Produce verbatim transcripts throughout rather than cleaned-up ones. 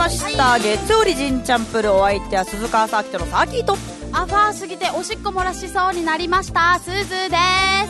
ました、はい、月曜日ジンチャンプル、お相手は鈴川サーキットのサーキーと、 アファーすぎておしっこ漏らしそうになりましたスズです。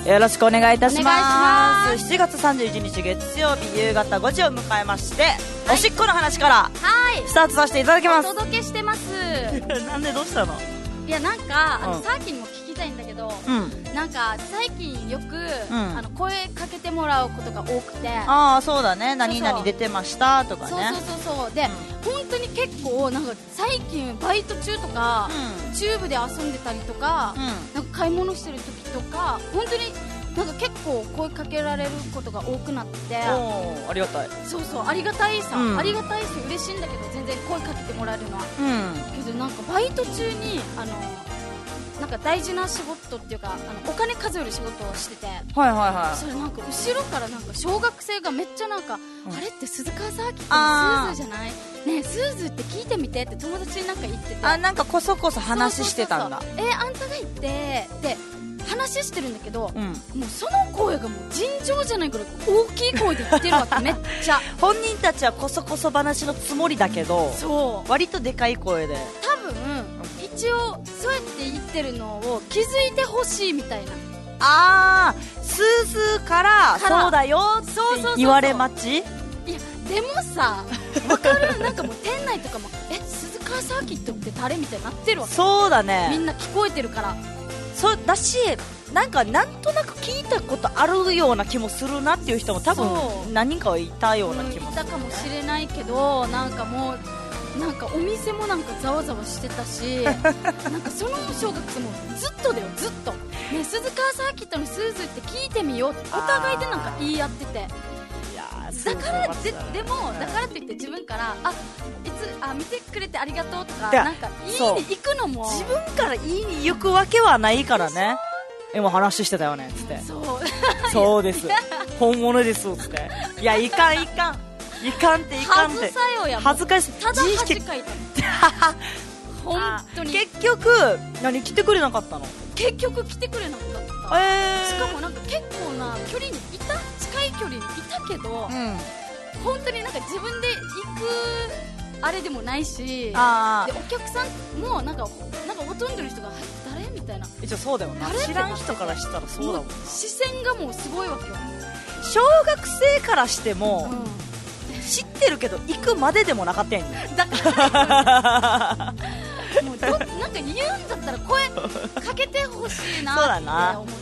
よろしくお願いいたします。 お願いします。 しちがつさんじゅういちにち月曜日夕方ごじを迎えまして、はい、おしっこの話からスタートさせていただきます。 お届けしてますなんでどうしたの？ いやなんか、うん、あのサーキーにも聞きたいんだけど、うん、なんか最近よく、うん、あの声かけてもらうことが多くて、 ああそうだね、何々出てましたとかね、 そうそうそうそうで、うん、本当に結構なんか最近バイト中とか、うん、チューブで遊んでたりとか、うん、なんか買い物してる時とか本当になんか結構声かけられることが多くなって、 おありがたい。 そうそうありがたいさ、うん、ありがたいし嬉しいんだけど全然声かけてもらえるのは、うん、けどなんかバイト中にあのなんか大事な仕事っていうかあのお金数える仕事をしてて、はいはいはい、 それなんか後ろからなんか小学生がめっちゃなんか、うん、あれって鈴川サーキットのスーズじゃないねえスーズって聞いてみてって友達になんか言ってて、 あなんかこそこそ話してたんだ。 そうそうそうそう、えー、あんたが言ってで話してるんだけど、うん、もうその声がもう尋常じゃないくらい大きい声で言ってるわけめっちゃ本人たちはこそこそ話のつもりだけど、そう割とでかい声で多分、うん、一応そうやって言ってるのを気づいてほしいみたいな。 あースーズからそうだよって言われ待ち。いやでもさわかるなんかもう店内とかもえ鈴川サーキットって誰みたいになってるわけ。 そうだね、 みんな聞こえてるから。 そうだしなんかなんとなく聞いたことあるような気もするなっていう人も多分何人かはいたような気もする、ね、うん、いたかもしれないけどなんかもうなんかお店もなんかざわざわしてたしなんかその小学生もずっとだよずっと、ね、鈴川サーキットのスーズって聞いてみようってお互いでなんか言い合ってて、だからででもだからって言って自分からあいつあ見てくれてありがとうとかなんか言いに行くのも自分から言いに行くわけはないからね。今話してたよねっつって、 そうそうです本物ですっつって、いやいかんいかんいかんっていかんって恥ずかしいただ恥かいた本当に結局何来てくれなかったの？ 結局来てくれなかった、えー、しかもなんか結構な距離にいた近い距離にいたけど、うん、本当になんか自分で行くあれでもないし、あでお客さんもなんかなんかほとんどの人が誰みたいな。 一応そうだよな、知らん人からしたらそうだもんな。 視線がもうすごいわけよ。 小学生からしても、うん、知ってるけど行くまででもなかったやんだからもうどなんか言うんだったら声かけてほしいなって思って。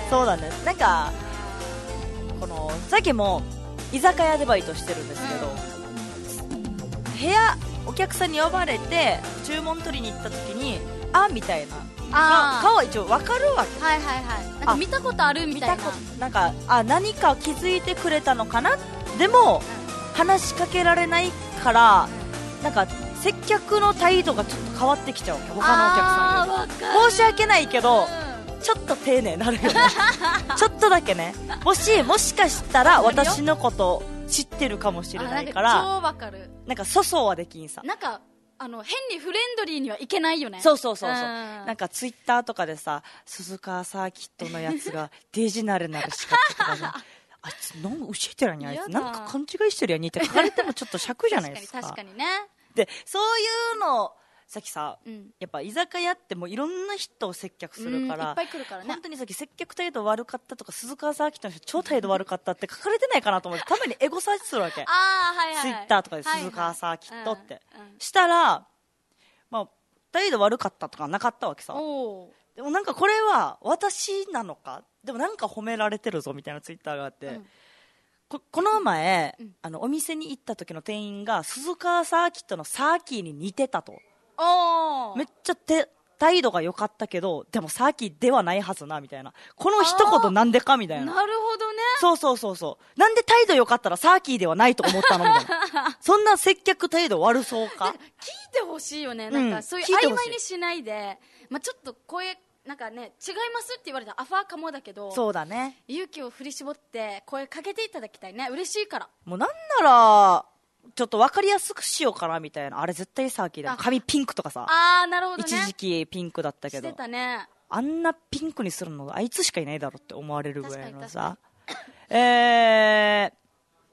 そうだね、なんかこのさっきも居酒屋でバイトしてるんですけど、うん、部屋お客さんに呼ばれて注文取りに行った時にあみたいなあ顔は一応分かるわけ。 はいはいはい、なんか見たことあるみたいな、 なんかあ何か気づいてくれたのかな。でも、うん、話しかけられないから、うん、なんか接客の態度がちょっと変わってきちゃうわけ、他のお客さんに。申し訳ないけど、うん、ちょっと丁寧になるよねちょっとだけね、もしもしかしたら私のこと知ってるかもしれないから、 超わかる。 なんか粗相はできんさ。 なんかあの変にフレンドリーにはいけないよね。 そうそうそうそう、なんかツイッターとかでさ鈴川サーキットのやつがデジナルなる仕方とかであいつなんか教えてるやんあいつなんか勘違いしてるやんにって書かれてもちょっと尺じゃないですか確かに確かにね。 でそういうのさっきさ、うん、やっぱ居酒屋ってもういろんな人を接客するから、 いっぱい来るからね。 本当にさっき接客態度悪かったとか鈴川サーキットの人超態度悪かったって書かれてないかなと思ってたまにエゴサーチするわけ。あ、 はいはい、 ツイッターとかで鈴川サーキットって、はいはい、うん、したらまあ態度悪かったとかなかったわけさ。でもなんかこれは私なのか、でもなんか褒められてるぞみたいなツイッターがあって、うん、こ, この前、うん、あのお店に行った時の店員が鈴川サーキットのサーキーに似てたと。めっちゃて態度が良かったけどでもサーキーではないはずなみたいな、この一言なんでかみたいな。 なるほどね。 そうそうそうそう、なんで態度良かったらサーキーではないと思ったのみたいなそんな接客態度悪そうか。 聞いてほしいよね、なんかそういう曖昧にしないで、まあ、ちょっと声なんかね違いますって言われたらアファーかもだけど、 そうだね、 勇気を振り絞って声かけていただきたいね。嬉しいから。 もうなんならちょっと分かりやすくしようかなみたいな。あれ絶対サーキーだよ、髪ピンクとかさ。 あーなるほどね、 一時期ピンクだったけどしてたね。 あんなピンクにするのあいつしかいないだろって思われるぐらいのさえー、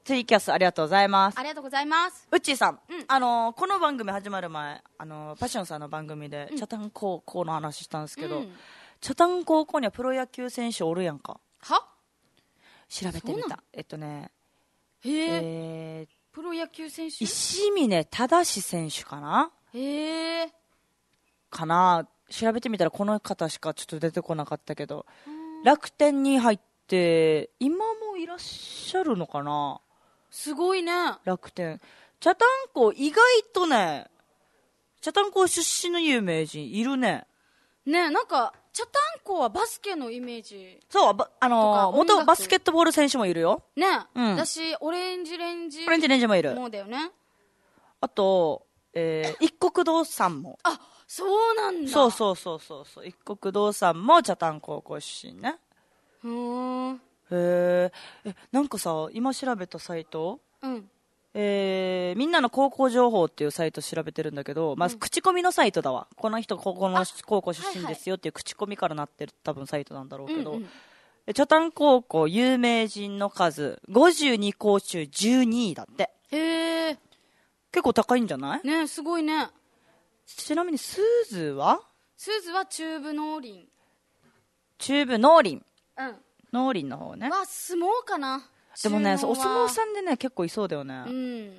ツイキャスありがとうございます。 ありがとうございます。 うっちーさん、 うん、 あのー、この番組始まる前、あのー、パッションさんの番組で、うん、チャタン高校の話したんですけど、うん、チャタン高校にはプロ野球選手おるやんか。 は調べてみた。えっとね、 へえー、プロ野球選手石峰正選手かなへえかな。調べてみたらこの方しかちょっと出てこなかったけど、楽天に入って今もいらっしゃるのかな。 すごいね。 楽天チャタン校意外とね、チャタン校出身の有名人いるね。 ね、なんかチャタン校はバスケのイメージ。 そう、あのー、元バスケットボール選手もいるよね、 うん、 私オレンジレンジオレンジレンジもいる。 もうだよね。あと、えー、一国堂さんもあ、そうなんだ。 そうそうそうそうそう、一国堂さんもチャタン高校出身ね。 ふーん。 へえ。なんかさ、今調べたサイト、 うん、 えー、みんなの高校情報っていうサイト調べてるんだけど、まず、うん、口コミのサイトだわ。この人ここの高校出身ですよっていう口コミからなってる多分サイトなんだろうけど、うんうん、チャタン高校有名人の数ごじゅうに校中じゅうにいだって。 へえ。 結構高いんじゃない？ ね、すごいね。 ちなみにスーズはスーズは中部農林。 中部農林。 うん。 農林の方ね。 は相撲かな。 でもね、お相撲さんでね、結構いそうだよね。 うん。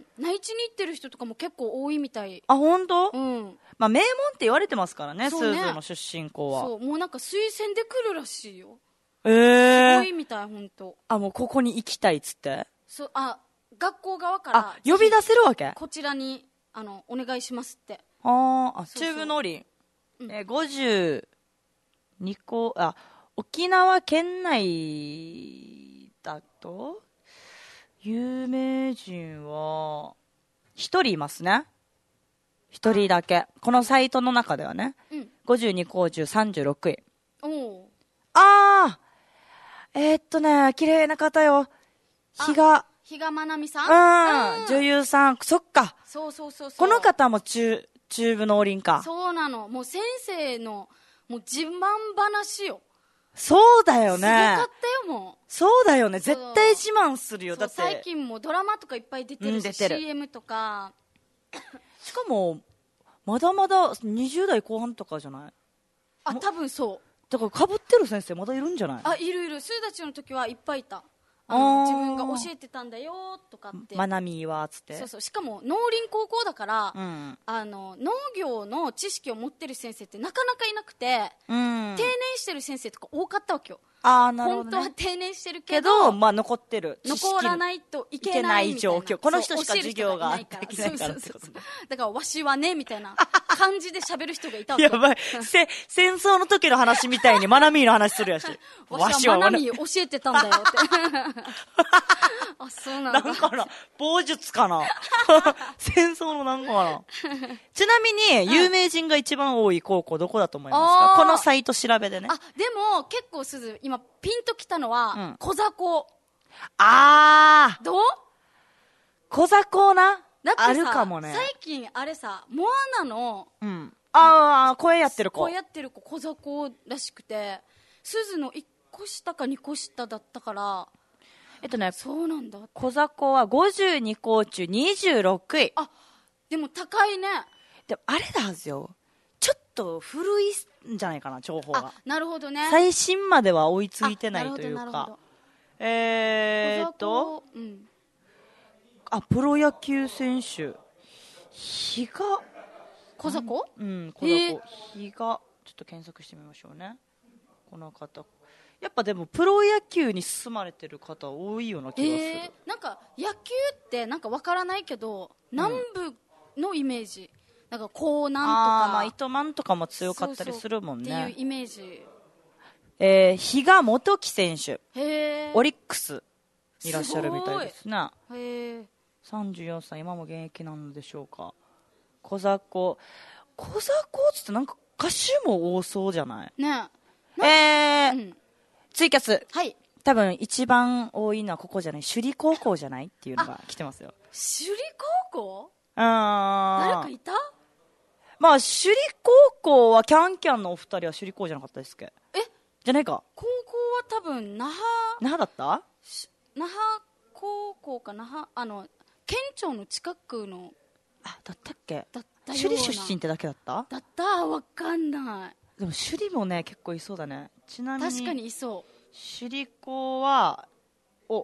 内地に行ってる人とかも結構多いみたい。 あ、本当？ うん。 まあ名門って言われてますからね、 ね、 スーズの出身校は。 そう、もうなんか推薦で来るらしいよ。 えー。 すごいみたい、本当。 あ、もうここに行きたいっつって。 そう、あ、学校側から。 あ、呼び出せるわけ？ こちらに、あの、お願いしますって。 ああ、中部農林。うん、えー、ごじゅうに校、あ、沖縄県内だと有名人はひとりいますね。ひとりだけ。このサイトの中ではね。うん、ごじゅうに校中さんじゅうろくい。 おああえー、っとね、綺麗な方よ。比嘉。 比嘉愛未さん、 うん、女優さん。そっか。 そうそうそうそう。 この方も中、中部農林か。 そうなの。もう先生の、もう自慢話よ。 そうだよね。すごかったよ、もう。 そうだよね。絶対自慢するよ。だって。 最近もドラマとかいっぱい出てるし、うん、出てる シーエム とか。 しかも、まだまだにじゅう代後半とかじゃない？ あ、多分そう。 だから被ってる先生まだいるんじゃない？ あ、いるいる。スーダチの時はいっぱいいた。あの自分が教えてたんだよとかって。 まなみはつって。 そうそう。しかも農林高校だから、 うん、 あの農業の知識を持ってる先生ってなかなかいなくて、 うん、 定年してる先生とか多かったわけよ。 あ、なるほどね、 本当は定年してるけけど、 ど、まあ、残ってる残らないといけないみたいな状況。この人しか授業ができないからってことね。 だからわしはねみたいな感じで喋る人がいたわけ。 やばい。せ戦争の時の話みたいにマナミーの話するやし。 わしはマナミー教えてたんだよってあ、そうなんだ。 なんかな、棒術かな戦争のなんかなちなみに有名人が一番多い高校どこだと思いますか？このサイト調べでね。 あ、でも結構すず今ピンときたのは、うん、小座校。 あー、 どう？ 小座校な。 だってさ、 あるかもね。 最近あれさ、モアナの、 うん、あー、声やってる子。 声やってる子、小座校らしくて、すずのいっこ下かにこ下だったから、 えっとね、 そうなんだ。 小座校はごじゅうに校中にじゅうろくい。 あ、でも高いね。 でもあれだはずよ。ちょっと古いんじゃないかな、情報が。 あ、なるほどね。 最新までは追いついてないというか。えーっと、 うん、 あ、プロ野球選手。比嘉。 小座校？ うん、小座校。比嘉。ちょっと検索してみましょうね。この方。やっぱでもプロ野球に進まれてる方多いような気がする、 えー、なんか野球ってなんかわからないけど南部のイメージ、うん、なんかこうなんとか、 あ、まあ、糸満とかも強かったりするもんね。 そうそうっていうイメージ。 えー、比嘉元樹選手、 へー、 オリックスいらっしゃるみたいですね。 へー、 さんじゅうよんさい、今も現役なのでしょうか。小座校、小座校っつってなんか歌手も多そうじゃないねえ。えー、 うん、 ツイキャス、 はい、 多分一番多いのはここじゃない、首里高校じゃないっていうのが来てますよ。 首里高校？ あ誰かいた？ まあ首里高校はキャンキャンのお二人は首里高じゃなかったですっけ？ え、 じゃないか。 高校は多分那覇那覇だった？ 那覇高校かな、あの県庁の近くの、 あ、だったっけ。 だったような。 首里出身ってだけだった。 だったわかんない。 でも首里もね結構いそうだね。ちなみに確かにいそう。 首里高はお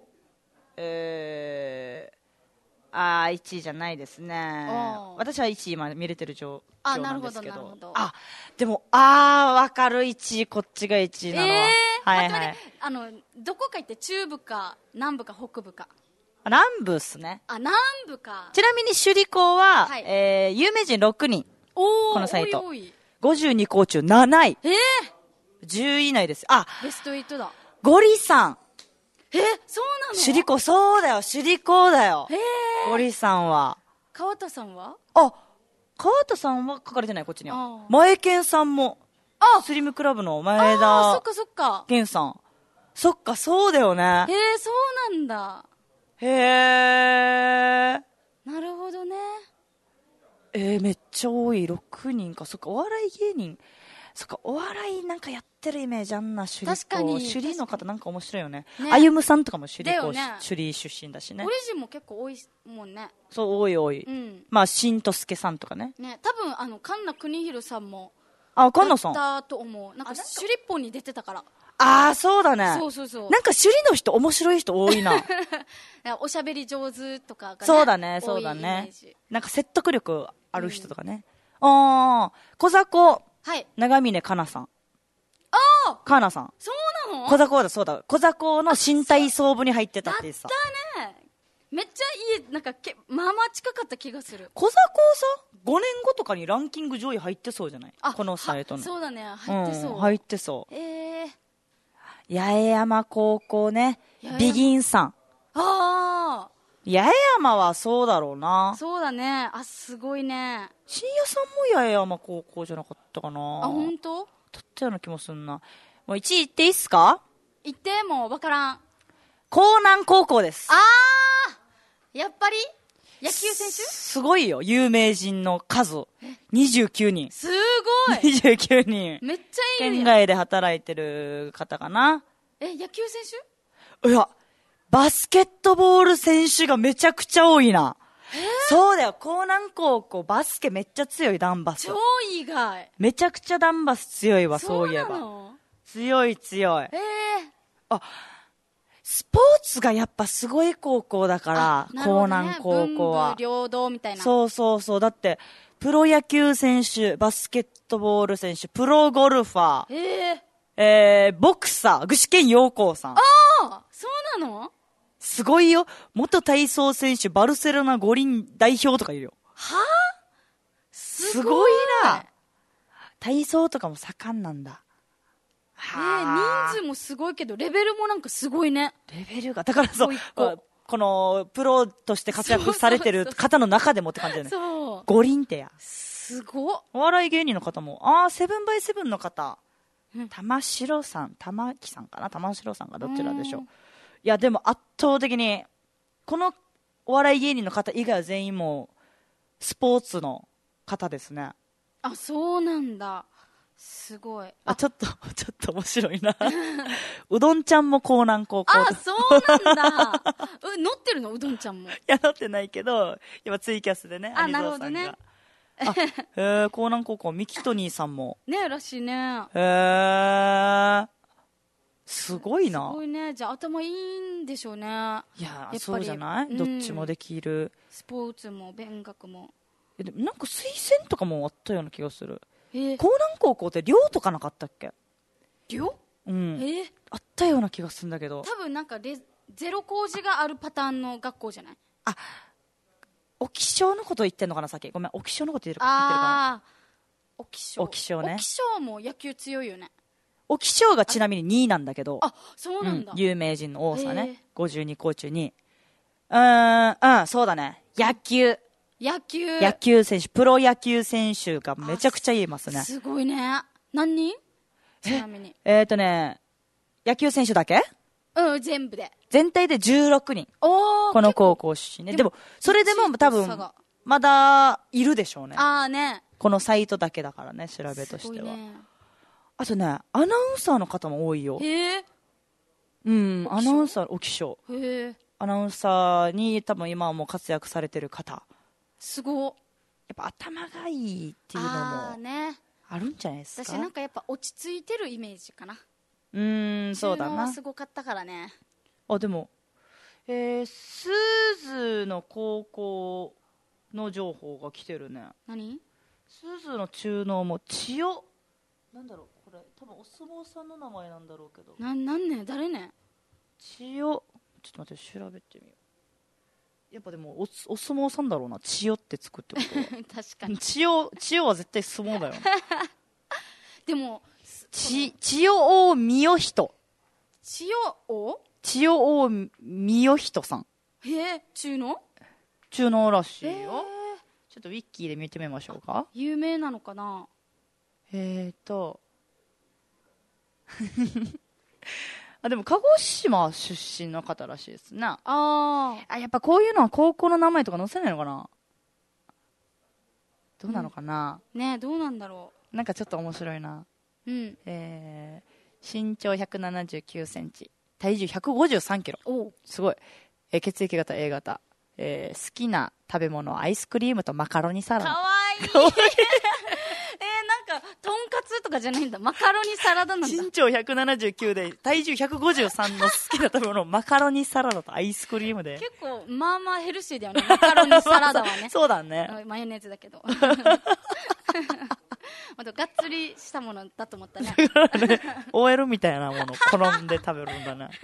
えー、あーいちいじゃないですね。私はいちい今見れてる状況なんですけど。あ、なるほどなるほど。あ、でもあーわかる、いちい、こっちがいちいなのは、えー、はいはい、 あのどこか行って中部か南部か北部か。 南部っすね。 あ、南部か。 ちなみに首里高は、はい、えー、有名人ろくにん。 おー、 このサイトおいおいごじゅうに校中なない。 えー、 じゅうい以内です。あ、 ベストはちだ。 ゴリさん。 え、そうなの？ 首里高、そうだよ、首里高だよ。 えー、 ゴリさんは。 川田さんは？ あ、川田さんは書かれてない、こっちには。前健さんも。あ、スリムクラブの前田。 あ、そっかそっか。 健さん。そっか、そうだよね。 へえ、そうなんだ。 へえ。 なるほどね。 えー、めっちゃ多い。ろくにんか。そっか、お笑い芸人。そっか、お笑いなんかやってるイメージあんな、首里高。 確かに。 首里の方なんか面白いよね。あゆむさんとかも首里高、 ね、 首里出身だしね。 オリジンも結構多いもんね。 そう、多い多い。うん、まあ、しんとすけさんとかね。 ね、多分、あの、神奈国弘さんも。 あ、神奈さん。 だったと思う。なんか、首里っぽに出てたから。 ああ、そうだね。 そうそうそう。 なんか首里の人面白い人多いな。 おしゃべり上手とかがね。 そうだね、そうだね。なんか説得力ある人とかね。うん、ああ、小雑はい。 長峰かなさん。 ああかなさん。 そうなの？ 小雑だ、そうだ。小雑の新体操部に入ってたってさ。 だったね。めっちゃいい、なんかけ、まあまあ近かった気がする。 小雑さ、ごねんごとかにランキング上位入ってそうじゃない？このサイトの。 そうだね、入ってそう。 うん、入ってそう。 ええー。 八重山高校ね。ビギンさん。 ああ。 八重山はそうだろうな。 そうだね。あ、すごいね。 深夜さんも八重山高校じゃなかったかな。 あ、本当？ だったような気もすんな。もういちい言っていいっすか？ 言って、もうわからん。 江南高校です。 あー、やっぱり野球選手？ すごいよ、有名人の数。にじゅうきゅうにん。 すごい !にじゅうきゅうにん。 めっちゃいいね。 県外で働いてる方かな。 え、野球選手？いや、バスケットボール選手がめちゃくちゃ多いな。そうだよ、江南高校バスケめっちゃ強い、ダンバス。 超意外。 めちゃくちゃダンバス強いわ、そういえば。 そうなの？ 強い強い。 えー、 あ、スポーツがやっぱすごい高校だから、ね、江南高校は。 文武両道みたいな。 そうそうそう。だって、プロ野球選手、バスケットボール選手、プロゴルファー、 えー、 えー、ボクサー、具志堅用高さん。 ああ、そうなの？ すごいよ。元体操選手、バルセロナ五輪代表とかいるよ。 はぁ、 すごいな。体操とかも盛んなんだ。 えー、人数もすごいけどレベルもなんかすごいね。 レベルがだからそう、このプロとして活躍されてる方の中でもって感じだよね。 そう五輪ってやすごっ。 お笑い芸人の方も、ああセブンバイセブンの方、玉城さん、玉木さんかな、玉城さんがどちらでしょう。いやでも圧倒的にこのお笑い芸人の方以外は全員もうスポーツの方ですね。 あ、そうなんだ。すごい。 あ、ちょっと、ちょっと面白いな。うどんちゃんも江南高校。 あ、そうなんだ。う、乗ってるのうどんちゃんも。いや、乗ってないけど、今ツイキャスでね、 あ、なるほどね。 あ、へえ、江南高校、ミキトニーさんも。 ねえ、らしいね。 へえ。すごいな。 すごいね。じゃあ頭いいんでしょうね。いや、 そうじゃない、うん、どっちもできる。 スポーツも勉学も。 え、でもなんか推薦とかもあったような気がする。 えー、 江南高校って寮とかなかったっけ？ 寮？ うん。 えー、 あったような気がするんだけど。 多分なんかレゼロ工事があるパターンの学校じゃない？ あ、沖小のこと言ってんのかな、さっき。ごめん、沖小のこと言ってるかな。 ああ、沖小。 沖小ね。 沖小も野球強いよね。 沖小がちなみににいなんだけど。 あ、そうなんだ。 うん、有名人の多さね。ごじゅうに校中に。うーん、うん、そうだね。野球。 野球。 野球選手、プロ野球選手がめちゃくちゃ言いますね。 すごいね。何人？ちなみに。 えっとね、野球選手だけ？ うん、全部で。 全体でじゅうろくにん。 おー。 この高校出身ね。でも、それでも多分、まだいるでしょうね。 あーね。 このサイトだけだからね、調べとしては。ね、あとね、アナウンサーの方も多いよ。 へー。 うん、アナウンサー、沖小。 へー。 アアナウンサーに多分今はもう活躍されてる方。 すごっ。 やっぱ頭がいいっていうのもあるんじゃないですか。 私なんかやっぱ落ち着いてるイメージかな。 うーん、そうだな。 収納はすごかったからね。 あ、でも、えー、スーズの高校の情報が来てるね。 何？ スーズの中納も千代、なんだろう、これ多分お相撲さんの名前なんだろうけど。 な、なんね、誰ね。 千代、ちょっと待って、調べてみよう。やっぱでも お, お相撲さんだろうな。千代ってつくってことは確かに。 千代、千代は絶対相撲だよ。 でもち千代王美代人。 千代王千代王美代人さん。 へえ、中納中納らしいよ。 えー、 ちょっとウィッキーで見てみましょうか。 有名なのかな。 えーとあ、でも鹿児島出身の方らしいですね。ああ、やっぱこういうのは高校の名前とか載せないのかな。どうなのかな、 うん、ねえ、どうなんだろう。なんかちょっと面白いな。 うん。 えー、身長ひゃくななじゅうきゅうセンチ、体重ひゃくごじゅうさんキロ。お、すごい。えー、血液型 A 型、えー、好きな食べ物アイスクリームとマカロニサラダ。 かわいい。えー、なんかとんかつとかじゃないんだ。マカロニサラダなんだ。 身長ひゃくななじゅうきゅうで体重ひゃくごじゅうさんの好きな食べ物マカロニサラダとアイスクリームで。 結構まあまあヘルシーだよね、マカロニサラダはね。 そうだね。 マヨネーズだけど。あとがっつりしたものだと思ったね。 ね、オーエル みたいなものを好んで食べるんだな。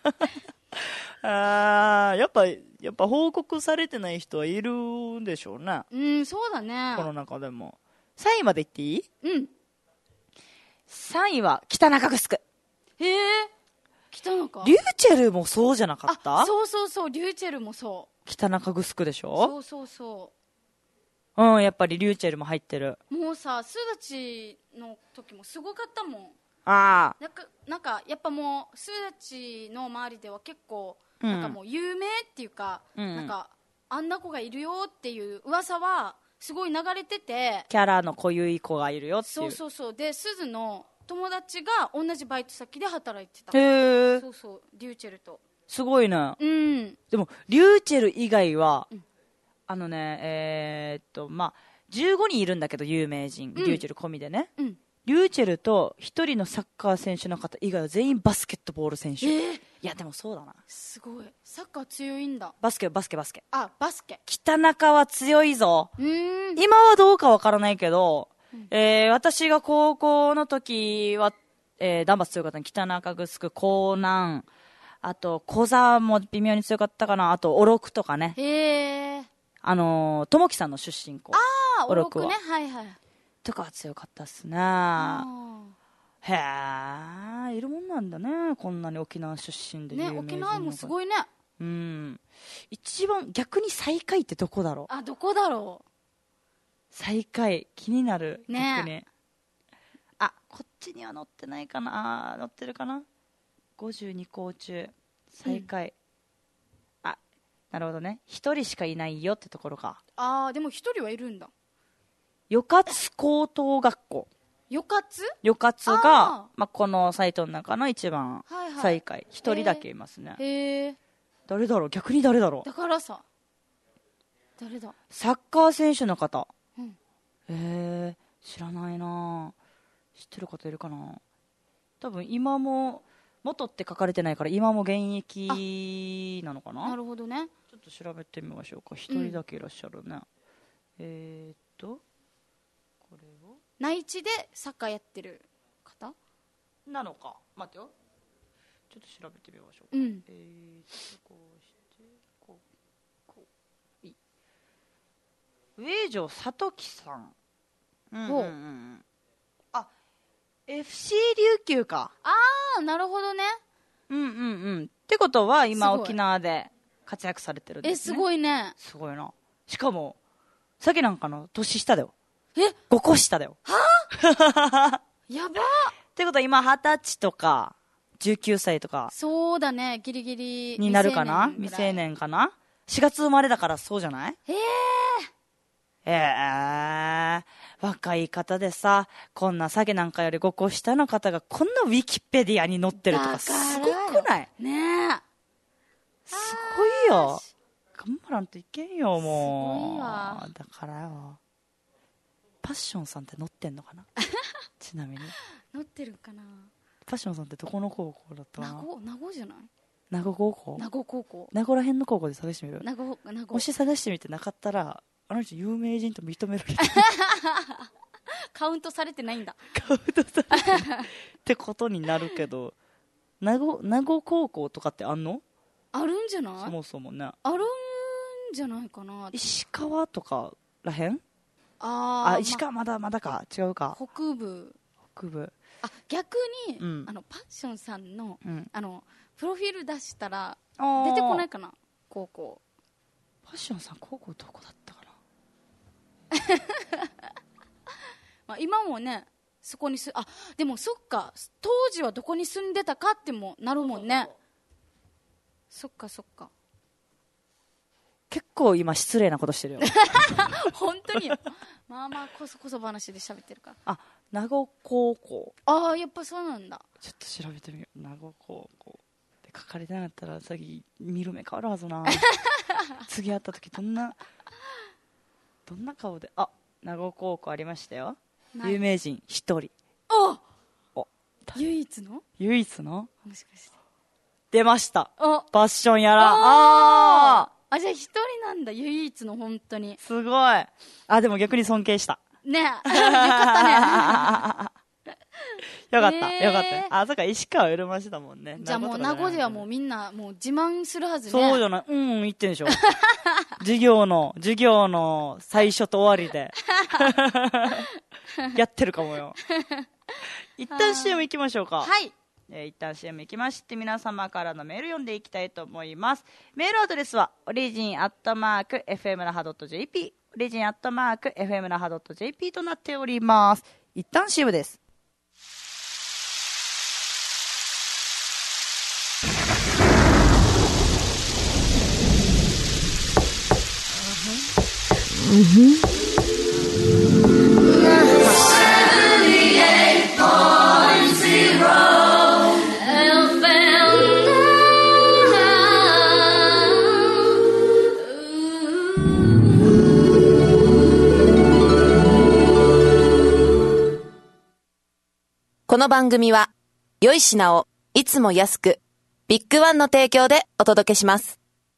あー、やっぱやっぱ報告されてない人はいるんでしょうね。 うん、そうだね。 この中でもさんいまで言っていい？ うん。 さんいは北中城。 へえ、北中。 リューチェルもそうじゃなかった？ あ、そうそうそう、リューチェルもそう。 北中城でしょ？ そうそうそう。 うん、やっぱりリューチェルも入ってる。 もうさ、スーダチの時もすごかったもん。 ああ。 なんか、なんかやっぱもうスーダチの周りでは結構、うん、なんかもう有名っていうか、うん、なんかあんな子がいるよっていう噂はすごい流れてて、 キャラの濃ゆい子がいるよっていう。 そうそうそう。で、すずの友達が同じバイト先で働いてた。 へえ。 そうそう、リューチェルと。 すごいね。 うん。 でもリューチェル以外は、うん、あのね、えー、っとまあじゅうごにんいるんだけど有名人、うん、リューチェル込みでね、うん、リューチェルとひとりのサッカー選手の方以外は全員バスケットボール選手。えー、いやでもそうだな。 すごい。サッカー強いんだ。 バスケバスケバスケ。 あ、バスケ。 北中は強いぞ。うーん、今はどうかわからないけど、うん、えー、私が高校の時は、えー、ダンバス強かったの。北中城、江南、あと小沢も微妙に強かったかな。あとおろくとかね。へー、あのー、ともきさんの出身校。 ああ、おろくね。はいはい。 とかは強かったっすね。へえ、いるもんなんだね。こんなに沖縄出身で有名人の。 ね、沖縄もすごいね。 うん。一番逆に最下位ってどこだろう。 あ、どこだろう。 最下位気になる。 ね、 逆に。あ、こっちには載ってないかな。あ、載ってるかな。ごじゅうに校中最下位。うん、あ、なるほどね。一人しかいないよってところか。 ああ、でも一人はいるんだ。 よかつ高等学校。 よかつよかつが、あ、まあ、このサイトの中の一番最下位。一、はいはい、人だけいますね。 へえ。 誰だろう。逆に誰だろう。 だからさ、誰だ。 サッカー選手の方。 うん、 へえ、知らないな。知ってる方いるかな。多分今も元って書かれてないから今も現役なのかな。 なるほどね。 ちょっと調べてみましょうか。一人だけいらっしゃるね。うん、えー、っとこれを内地でサッカーやってる方なのか。待ってよ、ちょっと調べてみましょうか。 うん、 えー、っとこうしてこうこういい上条里樹さん。うんうんうん、あ、エフシー 琉球か。 ああ、なるほどね。 うんうんうん。ってことは今沖縄で活躍されてるんですね。 え、すごいね。 すごいな。しかもさっきなんかの年下だよ。 え、 ごこ下だよ。 はあやばってことは今はたちとかじゅうきゅうさいとか。 そうだね、ギリギリになるかな。未成年かな。しがつ生まれだからそうじゃない。 えーえー、若い方でさ、こんな下げなんかよりごこ下の方がこんなウィキペディアに載ってるとかすごくない？ ねえ、 すごいよ。頑張らんといけんよ、もう。 すごいわ。 だからよ。パッションさんって乗ってんのかなちなみに。 乗ってるかな。 パッションさんってどこの高校だったかな。 名護、名護じゃない？ 名護高校？ 名護高校。 名護ら辺の高校で探してみる？ 名護、名護。 もし探してみてなかったら、あの人有名人と認められる。 カウントされてないんだ。 カウントされてないってことになるけど、名護、名護高校とかってあんの？ あるんじゃない？ そもそもね。 あるんじゃないかな。 石川とからへん？ ああ、石川まだまだか。違うか。 北部。 北部。 あ、逆に、 うん、 あのパッションさんの、 うん、 あのプロフィール出したら出てこないかな、高校。 パッションさん高校どこだったかな。 まあ今もね、そこにす、あ、でもそっか、当時はどこに住んでたかってもなるもんね。そっかそっか。 結構今失礼なことしてるよ。 本当によ。まあまあこそこそ話で喋ってるから。 あ、名護高校。 ああ、やっぱそうなんだ。 ちょっと調べてみよう。名護高校って書かれてなかったら次見る目変わるはずな。次会った時どんなどんな顔で。あ、名護高校ありましたよ。有名人一人。 おお、 唯一の唯一のもしかして出ました。 お、 パッションやら。 ああ、じゃあ一人なんだ、唯一の。本当にすごい。あ、でも逆に尊敬したね。よかったね。よかった、 えー、 よかった。あ、そっか、石川うるま市だもんね。 じゃあもう名護ではもうみんなもう自慢するはずね。 そうじゃない。うん、言ってんでしょ。授業の授業の最初と終わりでやってるかもよ。一旦 シーエム 行きましょうか。 はい、 えー、一旦 シーエム 行きまして、皆様からのメール読んでいきたいと思います。メールアドレスはオリジンアットマーク エフエム那覇 ドット ジェーピー オリジンアットマーク エフエム那覇 ドット ジェーピー となっております。一旦 シーエム です。 この番組は良い品をいつも安くビッグワンの提供でお届けします。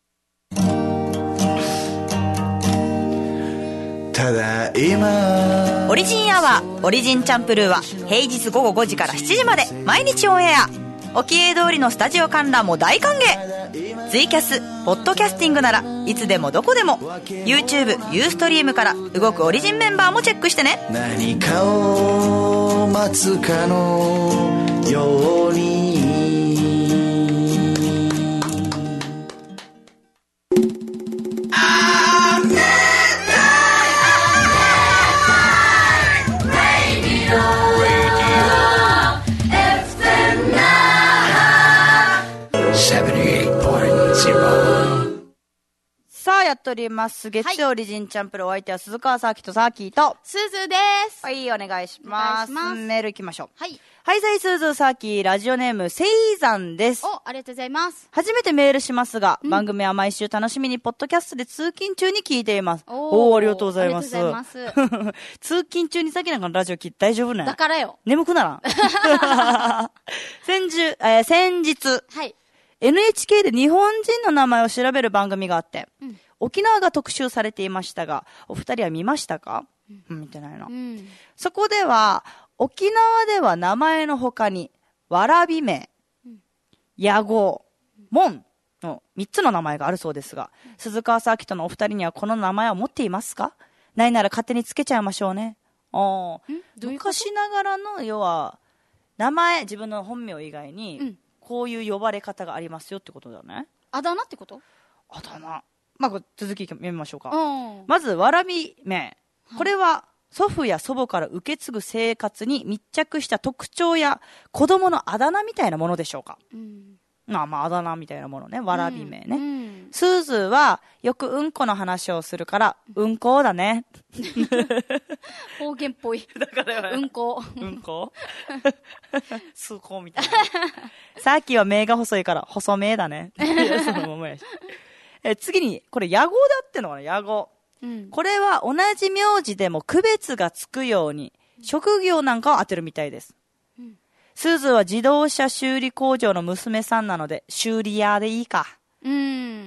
ただいまオリジンアワーオリジンチャンプルーは平日午後ごじからしちじまで毎日オンエア。おきえ通りのスタジオ観覧も大歓迎。ツイキャス、ポッドキャスティングならいつでもどこでも YouTube、ユーストリームから動くオリジンメンバーもチェックしてね。 何かを待つかのようにさあやっております月曜オリジンチャンプル、お相手は鈴川サーキとサーキーとすずです。 はい、お願いします。 お願いします。 メールいきましょう。 はい。 はい、さいすずサーキー、ラジオネームせいざんです。 お、ありがとうございます。 初めてメールしますが、 うん、 番組は毎週楽しみにポッドキャストで通勤中に聞いています。 おおー、ありがとうございます。 ありがとうございます。 通勤中に先なんかのラジオ聞いて大丈夫ね。 だからよ。 眠くならん。先日、えー、先日、 はい。 エヌエイチケー で日本人の名前を調べる番組があって、うん、沖縄が特集されていましたが、お二人は見ましたか？うん、見てないな、うん。そこでは、沖縄では名前の他に、わらび名、うん、屋号、門のみっつの名前があるそうですが、うん、鈴川サーキットのお二人にはこの名前を持っていますか？ないなら勝手につけちゃいましょうね。あ昔ながらの、要は、名前、自分の本名以外に、うん、こういう呼ばれ方がありますよってことだよね。 あだ名ってこと？ あだ名。まあ、続き読みましょうか。まず、わらび名。これは、祖父や祖母から受け継ぐ生活に密着した特徴や子供のあだ名みたいなものでしょうか。うん、まあまあ、あだ名みたいなものね。わらび名ね。うんうん、 スーズーはよくうんこの話をするから、うんこだね。 方言っぽい。 だからうんこ。 うんこ数個みたいな。さっきは目が細いから、細目だね。いや、そのままやし。え、次に、これ、野号だってのかな、野号。うん、これは同じ名字でも区別がつくように、職業なんかを当てるみたいです。うん、スーズーは自動車修理工場の娘さんなので、修理屋でいいか。うん。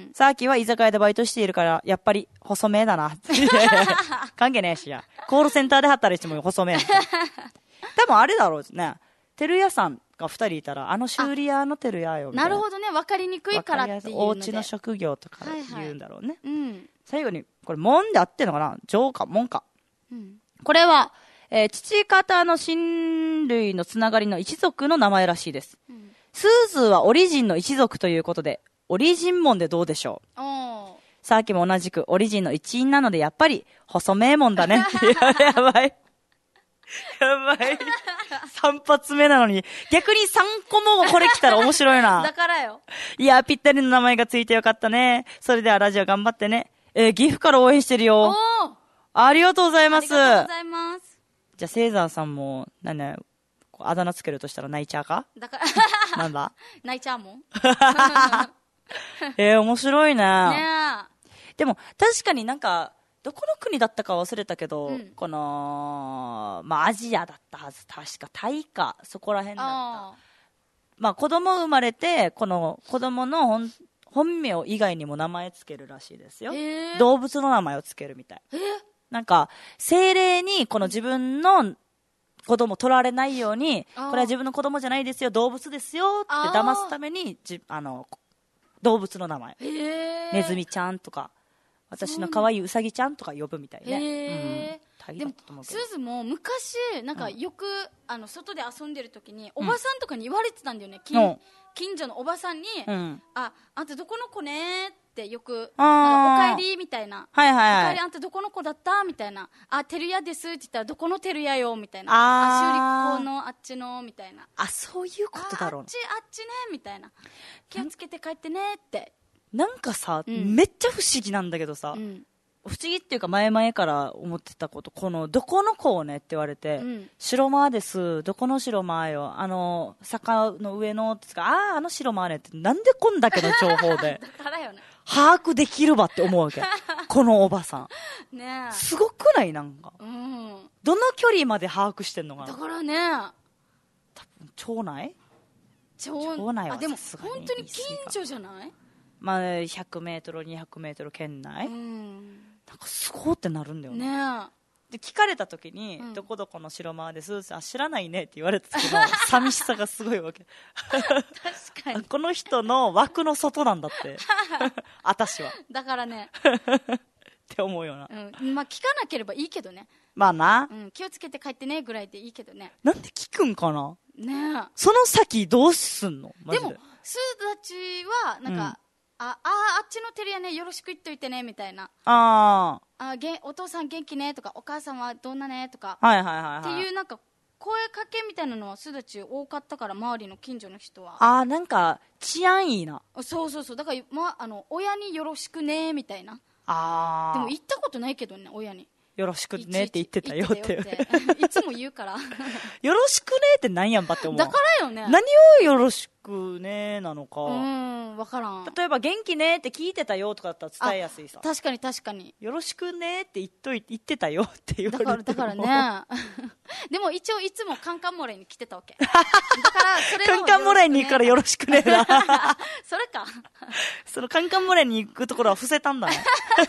さっきは居酒屋でバイトしているから、やっぱり細めだな。関係ねえしや。コールセンターで働いても細めや。多分あれだろうね。テル屋さんが二人いたら、あの修理屋のテル屋よみたいな。 なるほどね。分かりにくいからっていうので。 お家の職業とか言うんだろうね。はいはい、うん。最後に、これ、門であってんのかな、上か、門か。うん、これは、えー、父方の親類のつながりの一族の名前らしいです。うん、スーズーはオリジンの一族ということで、オリジン門でどうでしょう。おさっきも同じくオリジンの一員なので、やっぱり、細名門だね。やばい。やばい。三発目なのに、逆に三個もこれ来たら面白いな。 だからよ。 いや、ぴったりの名前がついてよかったね。それではラジオ頑張ってね。えー、岐阜から応援してるよ。ありがとうございます。 ありがとうございます。 じゃあ、セイザーさんも、なんだよ、あだ名つけるとしたらナイチャーかだから、 なんだナイチャーもんえー、面白いね。 ねでも、確かになんか、どこの国だったか忘れたけど、うん、この、まあ、アジアだったはず。確か、タイか、そこら辺だった。まあ、子供生まれて、この子供の本、本名以外にも名前つけるらしいですよ。動物の名前をつけるみたい。なんか、精霊にこの自分の子供取られないように、これは自分の子供じゃないですよ、動物ですよって騙すために、じあの、動物の名前。ネズミちゃんとか、私の可愛いウサギちゃんとか呼ぶみたいね。うん、 でもスーズも昔なんかよく、うん、あの外で遊んでる時におばさんとかに言われてたんだよね、うん、近所のおばさんに、うん、ああんたどこの子ねってよくなんかおかえりみたいな、 はいはいはい、 おかえりあんたどこの子だったみたいな、あテルヤですって言ったらどこのテルヤよみたいな、あ修理工のあっちのみたいな、 あそういうことだろう、 あっちあっちねみたいな、気をつけて帰ってねって。 なんかさ、うん、めっちゃ不思議なんだけどさ、うん、不思議っていうか前々から思ってたこと、このどこの子をねって言われて、うん、白間ですどこの白間よ、あの坂の上のですか、あああの白間ねってなんでこんだけの情報でだからよ、ね、 把握できるばって思うわけこのおばさんねえすごくないなんか、うん、どの距離まで把握してんのかな。 だからね多分町内町町内はあでも本当に近所じゃない。 まあ、ひゃくメートル、にひゃくメートル圏内、うん、なんかすごーってなるんだよ ね, ねで聞かれた時に、うん、どこどこの白間ですあ知らないねって言われた時の寂しさがすごいわけ確かにこの人の枠の外なんだって私はだからねって思うような、 うん、まあ聞かなければいいけどね、 まあな、 うん、気をつけて帰ってねぐらいでいいけどね。 なんで聞くんかなねその先どうすんのマジで。 でもスーたちはなんか、うんあああっちのテルヤねよろしく言っといてねみたいな、ああげお父さん元気ねとかお母さんはどんなねとか、 はいはいはいはい、 っていうなんか声かけみたいなのはすだち多かったから、周りの近所の人はああなんか治安いいな。 そうそうそうだから、ま、あの親によろしくねみたいな。 あでも言ったことないけどね親によろしくねって言ってたよって。 いつも言うからよろしくねってなんやんばって思う。 だからよね。 何をよろしくねなのか。 うん、わからん。 例えば元気ねって聞いてたよとかだったら伝えやすいさ。 確かに確かに。 よろしくねって言っといて言ってたよって言われても。 だからだからね。でも一応いつもカンカン漏れに来てたわけ。だからそれを、 カンカン漏れに行くからよろしくねな。 それか。 そのカンカン漏れに行くところは伏せたんだね。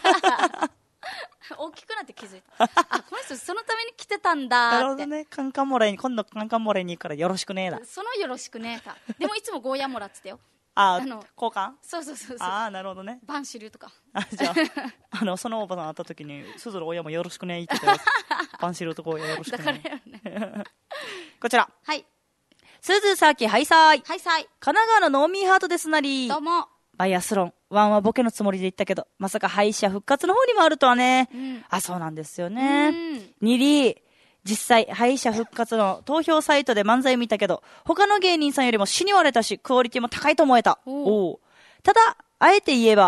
大きくなって気づいた。あ、この人そのために来てたんだって。 なるほどね。カンカン漏れに、今度カンカン漏れに行くからよろしくねえだ。 そのよろしくねえか。でもいつもゴーヤもらってたよ。 あ、あの、交換そうそうそうそう。 ああ、なるほどね。 バンシルとか。 あ、じゃあ、あの、そのおばさん会った時に、すずの親もよろしくね言ってたよ。バンシルとゴーヤよろしくね。 だからよね。 こちら。 はい。 すずさきハイサイ。 ハイサイ。 神奈川のノーミーハートですなり。 どうも。 バイアスロン。ワンはボケのつもりで言ったけど、まさか敗者復活の方にもあるとはね。うん、あ、そうなんですよね。にリー。実際、敗者復活の投票サイトで漫才見たけど、他の芸人さんよりも死に割れたし、クオリティも高いと思えた。おお。ただ、あえて言えば、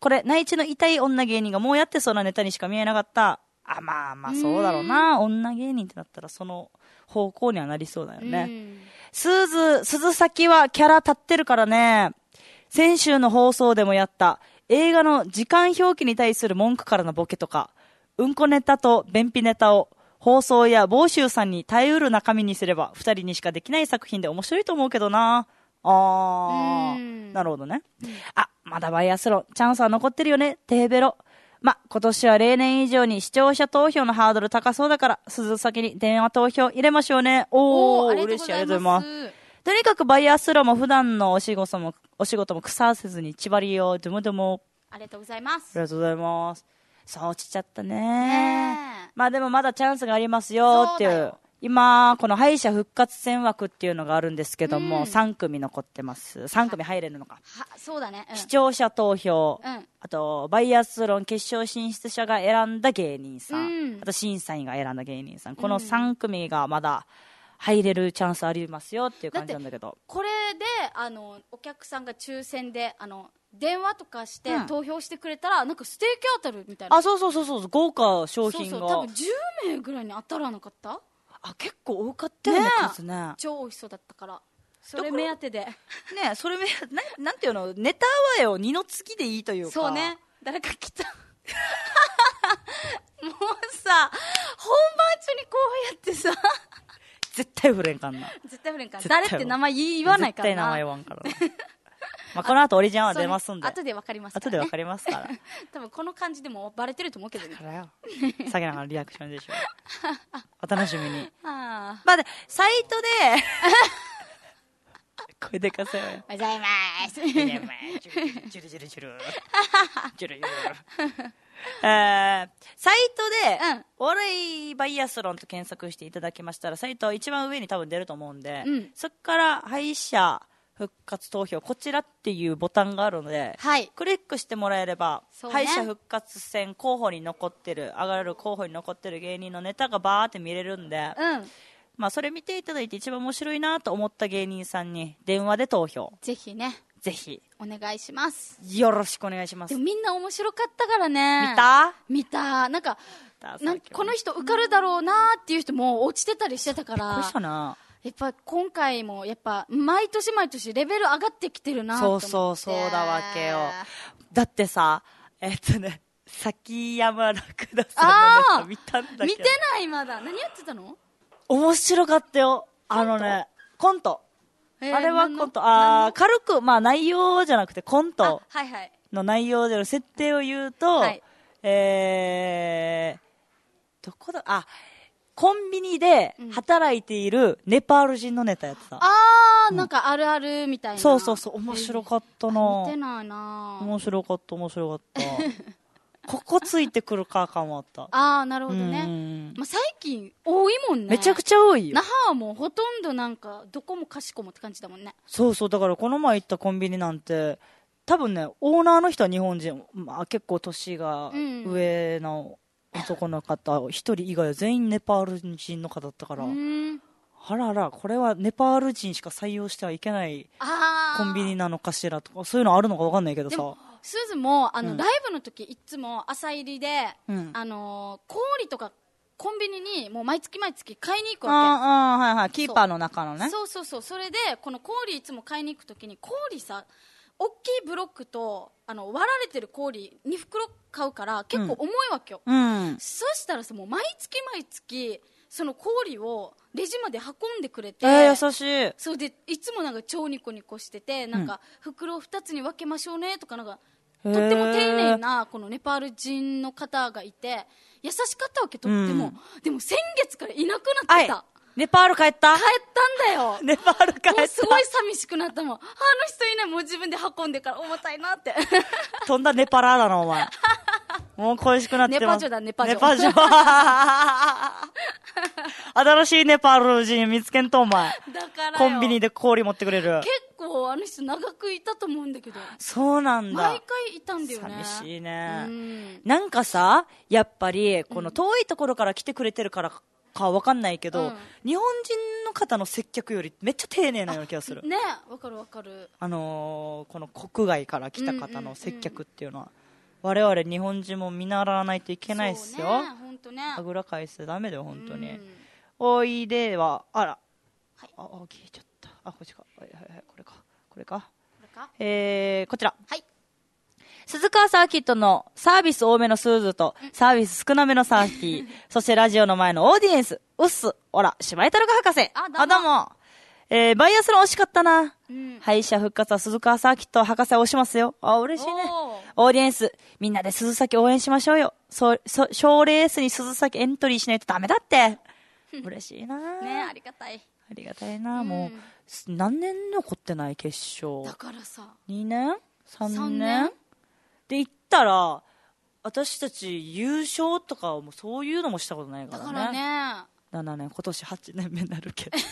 これ内地の痛い女芸人がもうやってそうなネタにしか見えなかった。あ、まあまあそうだろうな。女芸人ってなったらその方向にはなりそうだよね。すず、鈴崎はキャラ立ってるからね。先週の放送でもやった映画の時間表記に対する文句からのボケとか、うんこネタと便秘ネタを放送や房州さんに耐えうる中身にすれば二人にしかできない作品で面白いと思うけどな。あー、なるほどね。あ、まだバイアスロンチャンスは残ってるよね。テーベロ。ま、今年は例年以上に視聴者投票のハードル高そうだから、鈴先に電話投票入れましょうね。おー、嬉しい、ありがとうございます。とにかくバイアスロンも普段のお仕事も、お仕事も腐らせずに、千張りを、どもども。 ありがとうございます。 ありがとうございます。そう、落ちちゃったね。ね、まあでもまだチャンスがありますよっていう。今、この敗者復活戦枠っていうのがあるんですけども、うん、さん組残ってます。さん組入れるのか。 は、そうだね。うん、 視聴者投票、うん、あと、バイアスロン決勝進出者が選んだ芸人さん、うん、あと審査員が選んだ芸人さん、このさん組がまだ入れるチャンスありますよっていう感じなんだけど。 これで、あの、お客さんが抽選で、あの、電話とかして投票してくれたら、うん、なんかステーキ当たるみたいな。 あ、そうそうそうそう、豪華商品が。そうそう、 多分じゅうめいぐらいに当たらなかった？ あ、結構多かったよね、数ね。 超美味しそうだったから。それ目当てで。 ね、それ目当て、な、なんていうの、ネタはよ、二の次でいいというか。 そうね。誰か来た。もうさ、本番中にこうやってさ。 絶対触れんかんな。 絶対触れんかんな。誰って名前言わないからな。 絶対名前言わんからな。まあこの後オリジナルは出ますんで。 ね、後でわかりますから、ね。 後でわかりますから。 多分この感じでもバレてると思うけどね。 だからよ。さげながらリアクションでしょ。お楽しみに。あまあで、サイトで、声でかせよ。 おはようございます。 おはようございます。ジュルジュルジュルジュル。ジュルジュル。えー、サイトで、うん、お笑いバイアスロンと検索していただきましたら、サイトは一番上に多分出ると思うんで、うん、そこから敗者復活投票、こちらっていうボタンがあるので、はい、クリックしてもらえれば、ね、敗者復活戦候補に残ってる、上がる候補に残ってる芸人のネタがバーって見れるんで、うん、まあそれ見ていただいて一番面白いなと思った芸人さんに電話で投票。 ぜひね。 ぜひ。 お願いします。 よろしくお願いします。 でもみんな面白かったからね。 見た見た。なんか、なんこの人受かるだろうなっていう人も落ちてたりしてたから。 びっくりしたな。 やっぱ今回もやっぱ毎年毎年レベル上がってきてるなと思って。 そうそうそうだわけよ。だってさ、えっとね、崎山ラクダさんのネタ見たんだけど。 見てないまだ。何やってたの？ 面白かったよ。あのね、コント。あれはコント。ああ、軽く、まあ内容じゃなくてコントの内容での設定を言うと、はい、えー、どこだ、あ、コンビニで働いているネパール人のネタやってた。 うん、あー、うん、なんかあるあるみたいな。 そうそうそう、面白かったな。 見てないな。 面白かった、面白かった。ここついてくるか感もあった。 あー、なるほどね。まあ、最近多いもんね。 めちゃくちゃ多いよ。 那覇はもうほとんどなんか、どこもかしこもって感じだもんね。 そうそう、だからこの前行ったコンビニなんて、多分ね、オーナーの人は日本人、まあ結構年が上の男の方、一、うん、人以外は全員ネパール人の方だったから、あらあら、これはネパール人しか採用してはいけないコンビニなのかしらとか、そういうのあるのか分かんないけどさ。 すずもあの、うん、ライブの時いつも朝入りで、うん、あのー、氷とかコンビニにもう毎月毎月買いに行くわけ。 ああ、はいはい、キーパーの中のね。 そうそうそう、それでこの氷いつも買いに行く時に、氷さ大きいブロックとあの割られてる氷に袋買うから結構重いわけよ、うんうん、そしたらさ、もう毎月毎月その氷をレジまで運んでくれて、 えー、優しい。 そうで、いつもなんか超ニコニコしてて、なんか袋をふたつに分けましょうねとか、なんかとっても丁寧なこのネパール人の方がいて優しかったわけ、とっても、うん、でも先月からいなくなってた。 ネパール帰った帰ったんだよ。 ネパール帰った。もうすごい寂しくなったもん。あの人いない、もう自分で運んでから重たいなって。 とんだネパラーだな、お前。もう恋しくなってます。 ネパジョだ、ネパジョ。 ネパジョ。新しいネパール人見つけんと、お前。だからコンビニで氷持ってくれる。 結構あの人長くいたと思うんだけど。 そうなんだ。 毎回いたんだよね。 寂しいね。うん、なんかさ、やっぱり、この遠いところから来てくれてるからかわかんないけど、うん、日本人の方の接客よりめっちゃ丁寧なような気がする。 ね、わかるわかる。 あのー、この国外から来た方の接客っていうのは。うんうんうん、 我々日本人も見習わないといけないっすよ。 そうね、ほんとね。 あぐらかいてダメだよ本当に。 うん、 おいではあら、 はい、 ああ消えちゃった。あこっちか、はいはいはい、これかこれかこれか、 えー、こちら、 はい、 鈴川サーキットのサービス多めのスーズとサービス少なめのサーキーそしてラジオの前のオーディエンス、うっす、おら、柴井太郎博士、 あ、どうも、 あどうも、えー、バイアスロン惜しかったな、 うん、 敗者復活は鈴川サーキット博士押しますよ。あ、嬉しいね。オーディエンス、みんなで鈴崎応援しましょうよ。そう、そう、賞レースに鈴崎エントリーしないとダメだって。嬉しいなね、ありがたい。 ありがたいな、うん、もう、何年残ってない決勝。 だからさ。 にねん ?さんねんで言ったら、私たち優勝とかもそういうのもしたことないからね。 だからね。 ななねん、今年はちねんめになるけど。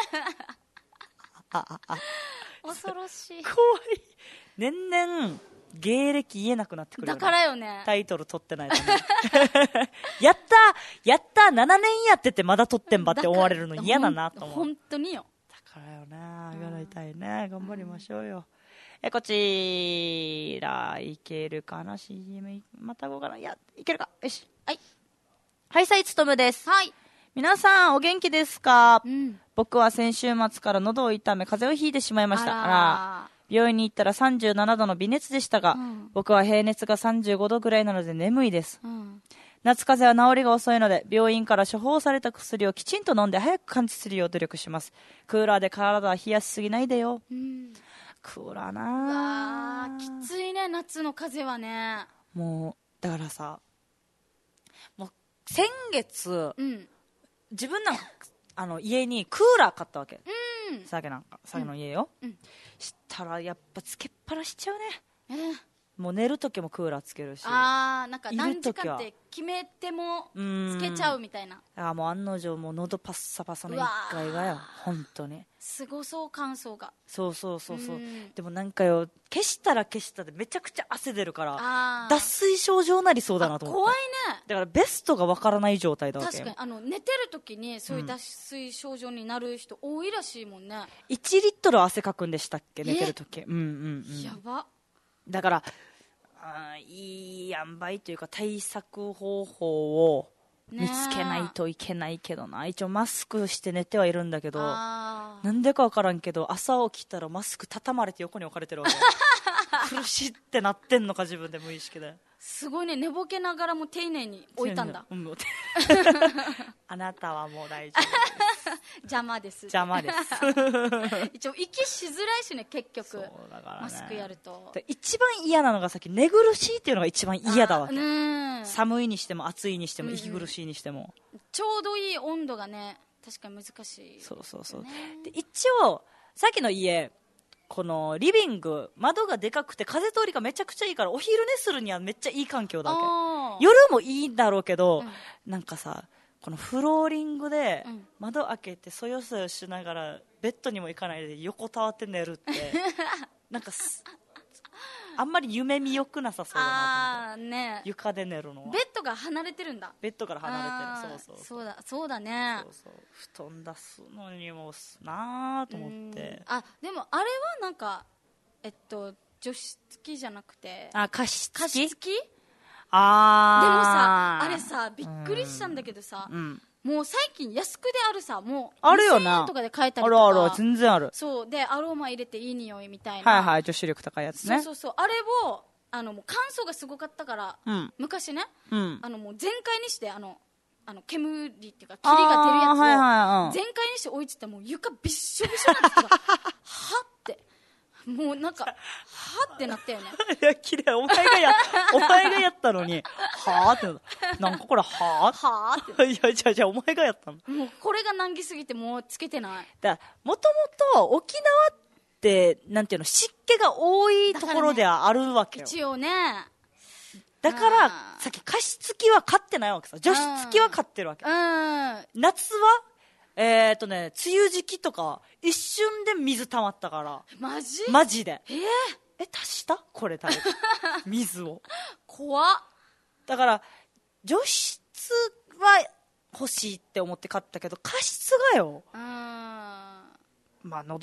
あああ恐ろしい。 怖い。年々芸歴言えなくなってくるよね。 だからよね。 タイトル取ってないとね。やったやったななねんやっててまだ取ってんばって思われるの嫌だなと思う。 本当によ。 だからよな、あがらいたいね。頑張りましょうよ。え、こちらいけるかな シーエム またごかな、いやいけるか、よし。 はい。 はい、さいつとむです。 はい。 皆さんお元気ですか？ うん、 僕は先週末から喉を痛め風邪をひいてしまいました。 あら、 あら、病院に行ったらさんじゅうななどの微熱でしたが、うん、僕は平熱がさんじゅうごどぐらいなので眠いです、うん、夏風邪は治りが遅いので病院から処方された薬をきちんと飲んで早く完治するよう努力します。クーラーで体は冷やしすぎないでよ、うん、クーラーなあ、きついね、夏の風はね。 もうだからさ、もう先月、うん、自分なんかあの家にクーラー買ったわけ、うん、さけなんかさけの家よ、うん、したらやっぱつけっぱなしちゃうね、えー、もう寝るときもクーラーつけるし、 あー、なんか何時間って決めてもつけちゃうみたいな。 あ、もう案の定もう喉パッサパサのいっかいがよ、本当にすごそう、乾燥が。 そうそうそうそう、でもなんかよ、消したら消したでめちゃくちゃ汗出るから脱水症状なりそうだなと思って。 怖いね。 だからベストがわからない状態だわけ。 確かにあの寝てる時にそういう脱水症状になる人多いらしいもんね、うん、 いちリットル汗かくんでしたっけ、寝てる時。うんうんうん、 やば。 だからあ、いい塩梅というか対策方法を見つけないといけないけどな。一応マスクして寝てはいるんだけど、なんでか分からんけど朝起きたらマスク畳まれて横に置かれてるわけ。苦しいってなってんのか自分で無意識で。すごいね、寝ぼけながらも丁寧に置いたんだ、うん、 あなたはもう大丈夫です。 邪魔です邪魔です。 一応息しづらいしね、結局。そうだから、ね、マスクやると一番嫌なのがさっき寝苦しいっていうのが一番嫌だわけ。寒いにしても暑いにしても息苦しいにしても、 うん、ちょうどいい温度がね、確かに難しい、ね、 そうそうそう。で一応さっきの家、このリビング窓がでかくて風通りがめちゃくちゃいいからお昼寝するにはめっちゃいい環境だわけ。夜もいいんだろうけど、うん、なんかさ、このフローリングで窓開けてそよそよしながらベッドにも行かないで横たわって寝るってなんかあんまり夢見よくなさそうだなと思って、ね、床で寝るのは。 ベッドが離れてるんだ。 ベッドから離れてる。そうそうそうだそうだね。 そうそう、布団出すのにもなと思って。 あ、でもあれはなんかえっと除湿機じゃなくて、 あ、加湿器。 加湿器？ あー、 でもさ、あれさびっくりしたんだけどさ、うん、もう最近安くであるさ、もうにせんえんとかで買えたりとか。 あるある、全然ある。 そうで、アロマ入れていい匂いみたいな。 はいはい、除湿力高いやつね。 そうそうそう、あれをあのもう乾燥がすごかったから、うん、昔ね、うん、あのもう全開にしてあのあの煙っていうか霧が出るやつを、はいはい、全開にして置いてたらもう床びっしょびしょになってたからはってもうなんかはってなったよね。 いや綺麗、お前がやお前がやったのにはってなんかこれははっていやじゃあじゃあお前がやったの。 もうこれが難儀すぎてもうつけてない。 だもともと沖縄ってなんていうの、湿気が多いところではあるわけよ、 ね、一応ね。 だからさっき加湿器は買ってないわけさ、除湿器は買ってるわけ。夏はえーとね、梅雨時期とか一瞬で水溜まったから。 マジマジで。 えー、 え足したこれ多分水を怖っ。 だから除湿は欲しいって思って買ったけど加湿がよ、うん、まあ喉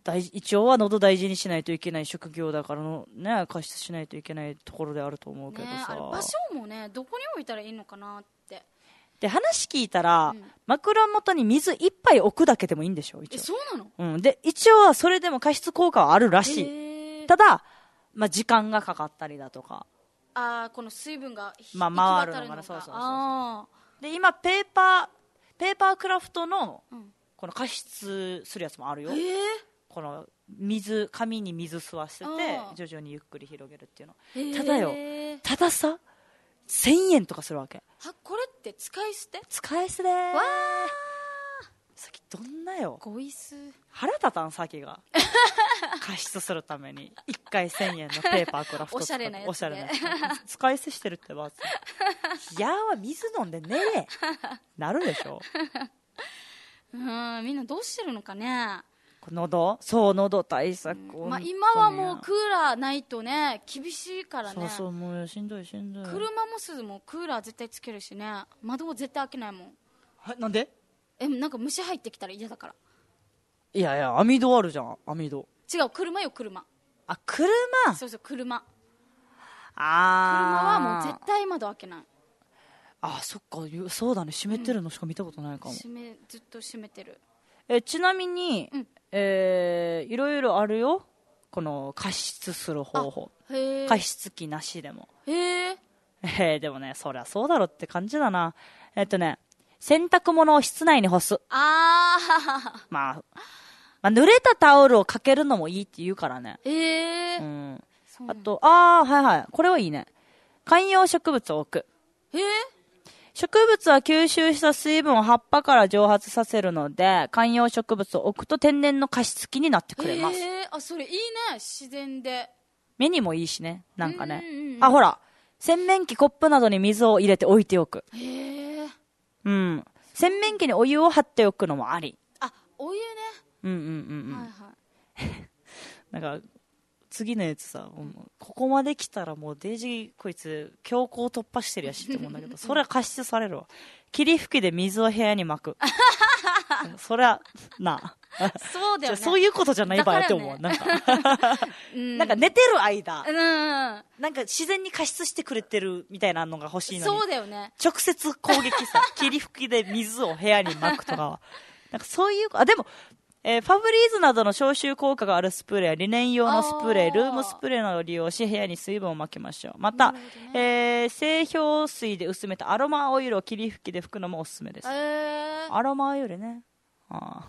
大一応は喉大事にしないといけない職業だからのね、加湿しないといけないところであると思うけどさ、ね、 あれ場所もねどこに置いたらいいのかなってで話聞いたら、うん、枕元に水一杯置くだけでもいいんでしょ一応。 えそうなの？ うんで一応はそれでも加湿効果はあるらしい。ただ、まあ、時間がかかったりだとか、 あこの水分がまあ、回るのかな。そうそうそうそうで今ペーパーペーパークラフトの、うん、この加湿するやつもあるよ。この水紙に水吸わせて徐々にゆっくり広げるっていうの。ただよたださせんえんとかするわけ。 はこれって使い捨て？ 使い捨てでー。わーさっきどんなよごいす腹立たんさっきが加湿するためにいっかいせんえんのペーパークラフトおしゃれなやつでおしゃれなやつ使い捨てしてるってばいやーは水飲んで寝れなるでしょうんみんなどうしてるのかね。 喉そう喉対策、 うんまあ、今はもうクーラーないとね厳しいからね。 そうそうもうしんどいしんどい。 車もすずもクーラー絶対つけるしね窓も絶対開けないもん。 はなんで？ えなんか虫入ってきたら嫌だから。 いやいや網戸あるじゃん網戸。 違う車よ車。 あ車。 そうそう車。 あ車はもう絶対窓開けない。 あそっかそうだね閉めてるのしか見たことないかも、うん、 閉めずっと閉めてる。 えちなみに、 うんえー、いろいろあるよこの加湿する方法。 へ加湿器なしでも。 へーえー、でもねそりゃそうだろって感じだな。えっとね洗濯物を室内に干す。 あー、まあ、まあ濡れたタオルをかけるのもいいって言うからね。 へー、 うん、あとあーはいはいこれはいいね。観葉植物を置く。 へー植物は吸収した水分を葉っぱから蒸発させるので観葉植物を置くと天然の加湿器になってくれます。 へーあそれいいね自然で目にもいいしねなんかね。あほら洗面器コップなどに水を入れて置いておく。 へえうん洗面器にお湯を張っておくのもあり。 あお湯ねうんうんうんうんはいはいなんか次のやつさ、うん、ここまで来たらもうデイジーこいつ強行突破してるやしって思うんだけどそれは加湿されるわ。霧吹きで水を部屋に巻くそれはなそうだよねそういうことじゃない場合って思う、ね、なんか、うん、なんか寝てる間、 うん、 なんか自然に加湿してくれてるみたいなのが欲しいのにそうだよね直接攻撃さ霧吹きで水を部屋に巻くとかはなんかそういうあでもえー、ファブリーズなどの消臭効果があるスプレーやリネン用のスプレー、ルームスプレーなどを利用し部屋に水分をまきましょう。また、ねえー、製氷水で薄めたアロマオイルを霧吹きで拭くのもおすすめです。 えー、 アロマオイルね。あ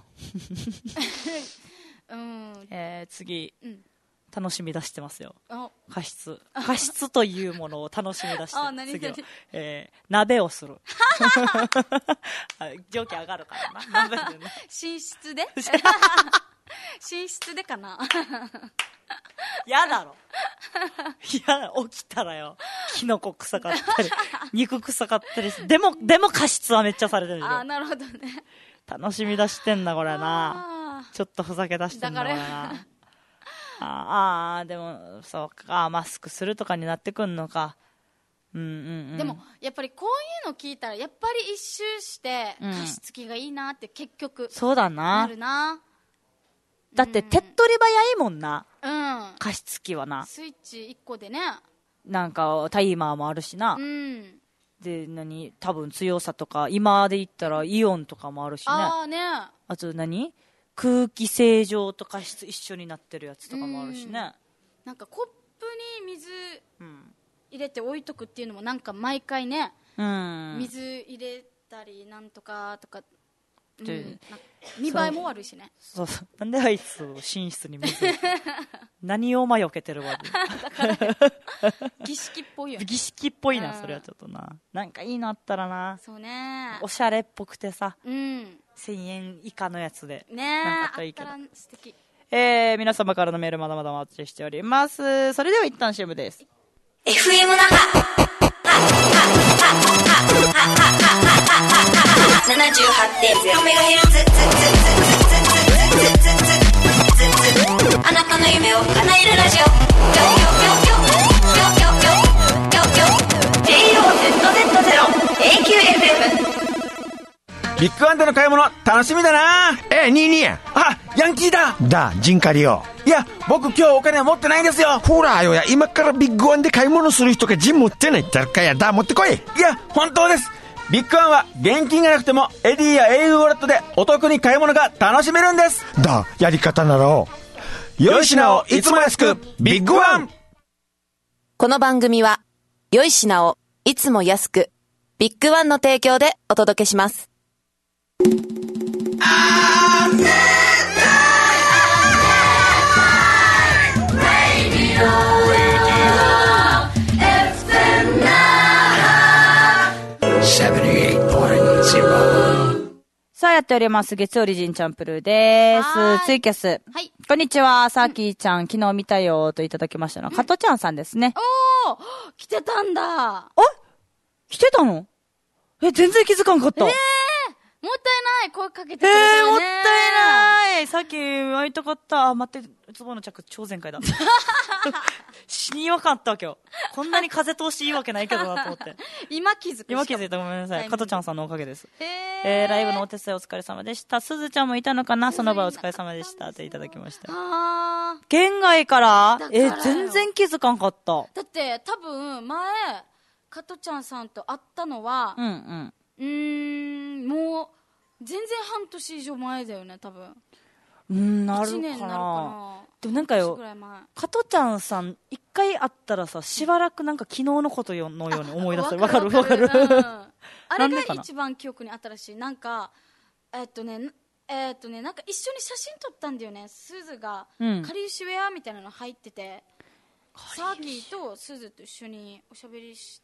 うんえー、次、 うん、 楽しみ出してますよ。加湿加湿というものを楽しみ出してあ何次は、えー、鍋をする蒸気上がるからな鍋で、ね、 寝室で寝室でかなやだろいや起きたらよキノコ臭かったり肉臭かったりでもでも加湿はめっちゃされてるでしょ。 あなるほどね楽しみ出してんだこれな。ちょっとふざけ出してんだこれなああでもそうかマスクするとかになってくんのか。うんうんうん、 でもやっぱりこういうの聞いたらやっぱり一周して加湿器がいいなって結局、うん、 そうだななるな。 だって手っ取り早いもんな、 うん、 加湿器はな。 スイッチいっこでねなんかタイマーもあるしな、 うん、 で何多分強さとか今で言ったらイオンとかもあるしね。 あーねあと何空気清浄と加湿一緒になってるやつとかもあるしね、うん、 なんかコップに水入れて置いとくっていうのもなんか毎回ね、 うん、 水入れたりなんとかとか、うん、見栄えも悪いしね。 そうそうなんであいつ寝室に水何を魔除けてるわだから、ね、儀式っぽいよね。 儀式っぽいなそれはちょっとな。なんかいいのあったらな。 そうねおしゃれっぽくてさ、 うん、 せんえん以下のやつでねなんかあったらいいけど。 あったら素敵。 えー、皆様からのメールまだまだお待ちしております。それでは一旦 シーエム です。 エフエム 那覇 ななじゅうはちてんゼロ メガヘルツあなたの夢を叶えるラジオ ジェイオーゼットゼットゼロ エーキューエフエムビッグワンでの買い物楽しみだな。 え、にいにや。 あ、 ヤンキーだだ、ジンカリオ。 いや、僕今日お金持ってないんですよ。 ほらよや、今からビッグワンで買い物する人がジン持ってないってあるかや。だ、持ってこい。 いや、本当です。ビッグワンは現金がなくてもエディや エーユー ウォレットでお得に買い物が楽しめるんです。 だ、やり方ならお良い品をいつも安く、ビッグワン。 この番組は、良い品をいつも安く、ビッグワンの提供でお届けします。 さあやっております。月曜リジンチャンプルーです。ツイキャス。 はい。 こんにちは。さーきーちゃん、昨日見たよーといただきましたのは、加トちゃんさんですね。 おー来てたんだ。 あ来てたのえ、全然気づかんかった。 えーもったいない声かけてくれたよね。 えー、もったいないさっき会いたかった。あ、待って、ズボンの着超全開だ。死にわかったわ今日。こんなに風通しいいわけないけどなと思って。 今気づく。 今気づいたごめんなさい。加トちゃんさんのおかげです。 えー、 えー、ライブのお手伝いお疲れ様でした。すずちゃんもいたのかなその場お疲れ様でした。といただきました。 あー。 県外からからえー、全然気づかんかった。 だって多分前、加トちゃんさんと会ったのは、 うんうん。 うーん、もう、全然半年以上前だよね、多分。 うん、なるかな。 いちねんなるかな。 でもなんかよ、加トちゃんさん、一回会ったらさ、しばらくなんか昨日のことよのように思い出す。わかるわかる。 うん、あれが一番記憶に新しい。なんか、えー、っとね、えー、っとね、なんか一緒に写真撮ったんだよね。すずが、 うん、 かりゆしウェアみたいなの入ってて、サーキーとすずと一緒におしゃべりした。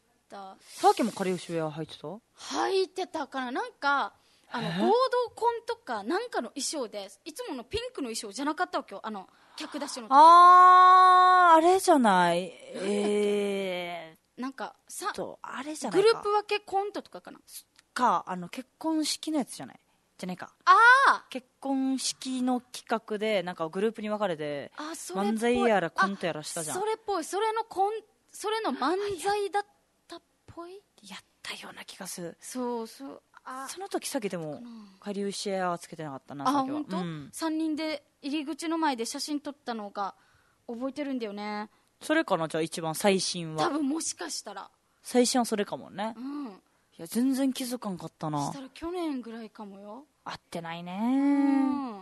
サーキーもかりゆしウェア入ってた入ってたかな。なんか、あの合同コンとかなんかの衣装でいつものピンクの衣装じゃなかったわけよ。あの客出しの時。 あーあれじゃないえーなんかさあれじゃないかグループ分けコントとかかなかあの結婚式のやつじゃないじゃないか。 ああ結婚式の企画でなんかグループに分かれてあそれっぽい漫才やらコントやらしたじゃん。 それっぽい。それのコンそれの漫才だったっぽい。 やったような気がする。 そうそうあその時さっきでもかりゆしエアはつけてなかったな。 あ本当、 うん、 さんにんで入り口の前で写真撮ったのが覚えてるんだよね。 それかな。じゃあ一番最新は多分もしかしたら最新はそれかもね。 うんいや全然気づかんかったな。 そしたら去年ぐらいかもよ。 会ってないねうん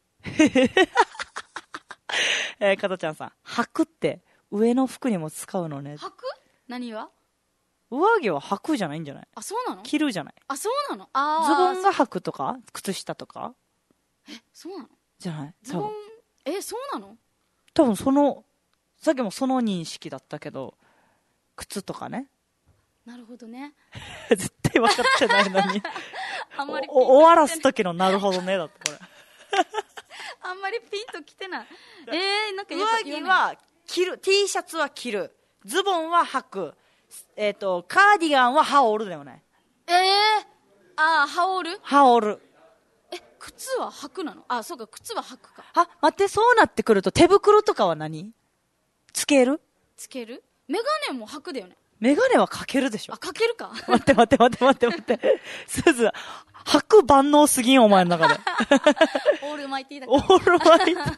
えー、加トちゃんさん履くって上の服にも使うのね。 履く何は上着は履くじゃないんじゃない。 あそうなの。 着るじゃない。 あそうなの。あズボンが履くとか靴下とかえそうなのじゃない。 ズボンえそうなの。 多分そのさっきもその認識だったけど靴とかね。 なるほどね絶対分かってないのにあんまり終わらす時のなるほどねだってこれあんまりピンときてない。えー、なんか上着は着る T シャツは着るズボンは履くえっ、ー、とカーディガンは羽織るだよね。 えー、ああ羽織る羽織る。 え靴は履くなの。あそうか靴は履くか。 あ待ってそうなってくると手袋とかは何つけるつける。メガネも履くだよね。 メガネはかけるでしょ。 あかけるか待って待って待って待って待ってすず履く万能すぎんお前の中でオールマイティーだからオールマイティー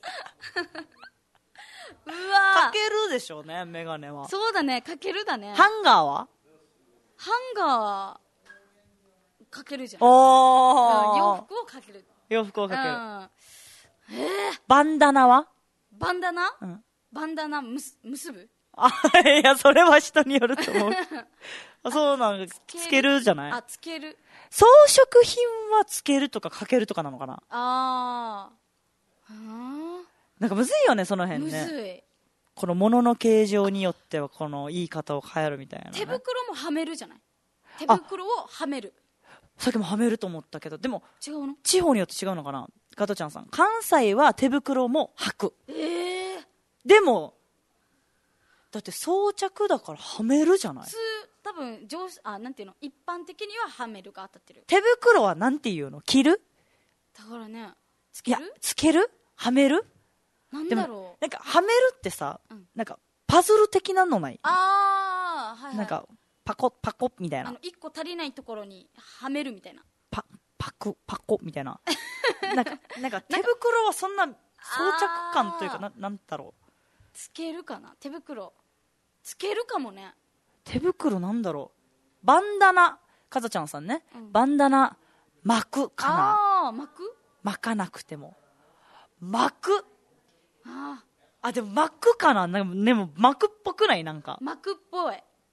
うわかけるでしょうねメガネは。 そうだねかけるだね。 ハンガーはハンガーかけるじゃん。 おー洋服をかける。 洋服をかける、 うん、えー、 バンダナはバンダナ、 うん、 バンダナむす結ぶ。 あいやそれは人によると思うあそうなんです。つけるじゃない。 あつける。 装飾品はつけるとかかけるとかなのかな。 ああなんかむずいよねその辺ね。 むずい。 この物の形状によってはこの言い方を変えるみたいな、ね、 手袋もはめるじゃない。手袋をはめる。 さっきもはめると思ったけどでも違うの。 地方によって違うのかな。加トちゃんさん関西は手袋も履く。 えー、 でもだって装着だからはめるじゃない。 普通多分上あなんていうの一般的にははめるが当たってる。 手袋はなんていうの着るだからねつける。 いやつけるはめるなんだろう。 なんかはめるってさ、うん、なんかパズル的なのない。 ああはい、はい、 なんかパコパコみたいな。 あの一個足りないところにはめるみたいな。 パパクパコみたいななんかなんか手袋はそんな装着感というかな、なんだろう、 つけるかな、手袋つけるかもね。 手袋なんだろう、バンダナ、かざちゃんさんね、うん、バンダナ巻くかな。 あ、巻く、 巻かなくても巻く、 ああ、でも巻くかな、でも、でも巻くっぽくない、なんか巻くっぽい。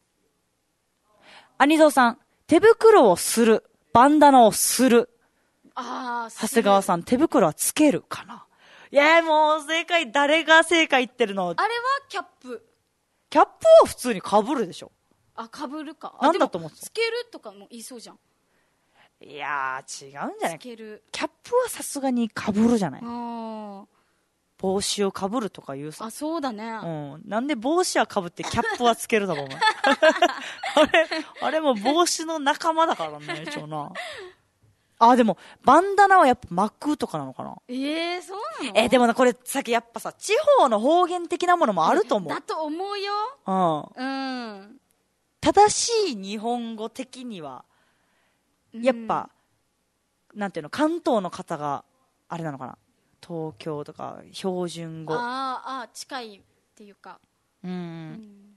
アニゾーさん、手袋をする、バンダナをする。 ああ、 長谷川さん、手袋はつけるかな。いやもう正解、誰が正解言ってるの。 あれはキャップ。 キャップは普通に被るでしょ。 あ、被るか。 なんだと思ってた。 つけるとかも言いそうじゃん。 いやー違うんじゃない。 つける。 キャップはさすがに被るじゃない。 あ、 帽子を被るとか言うさ。 あ、そうだね。 うん。なんで帽子は被ってキャップはつけるだろう、お前。あれ、あれも帽子の仲間だからね、一応な。あ、でも、バンダナはやっぱ巻くとかなのかな。 ええー、そうなの。 えー、でもな、これ、さっきやっぱさ、地方の方言的なものもあると思う。 だと思うよ。 うん。 うん。 正しい日本語的には、やっぱ、うん、なんていうの、関東の方が、あれなのかな。東京とか、標準語。 ああ、近いっていうか。 うん。うん、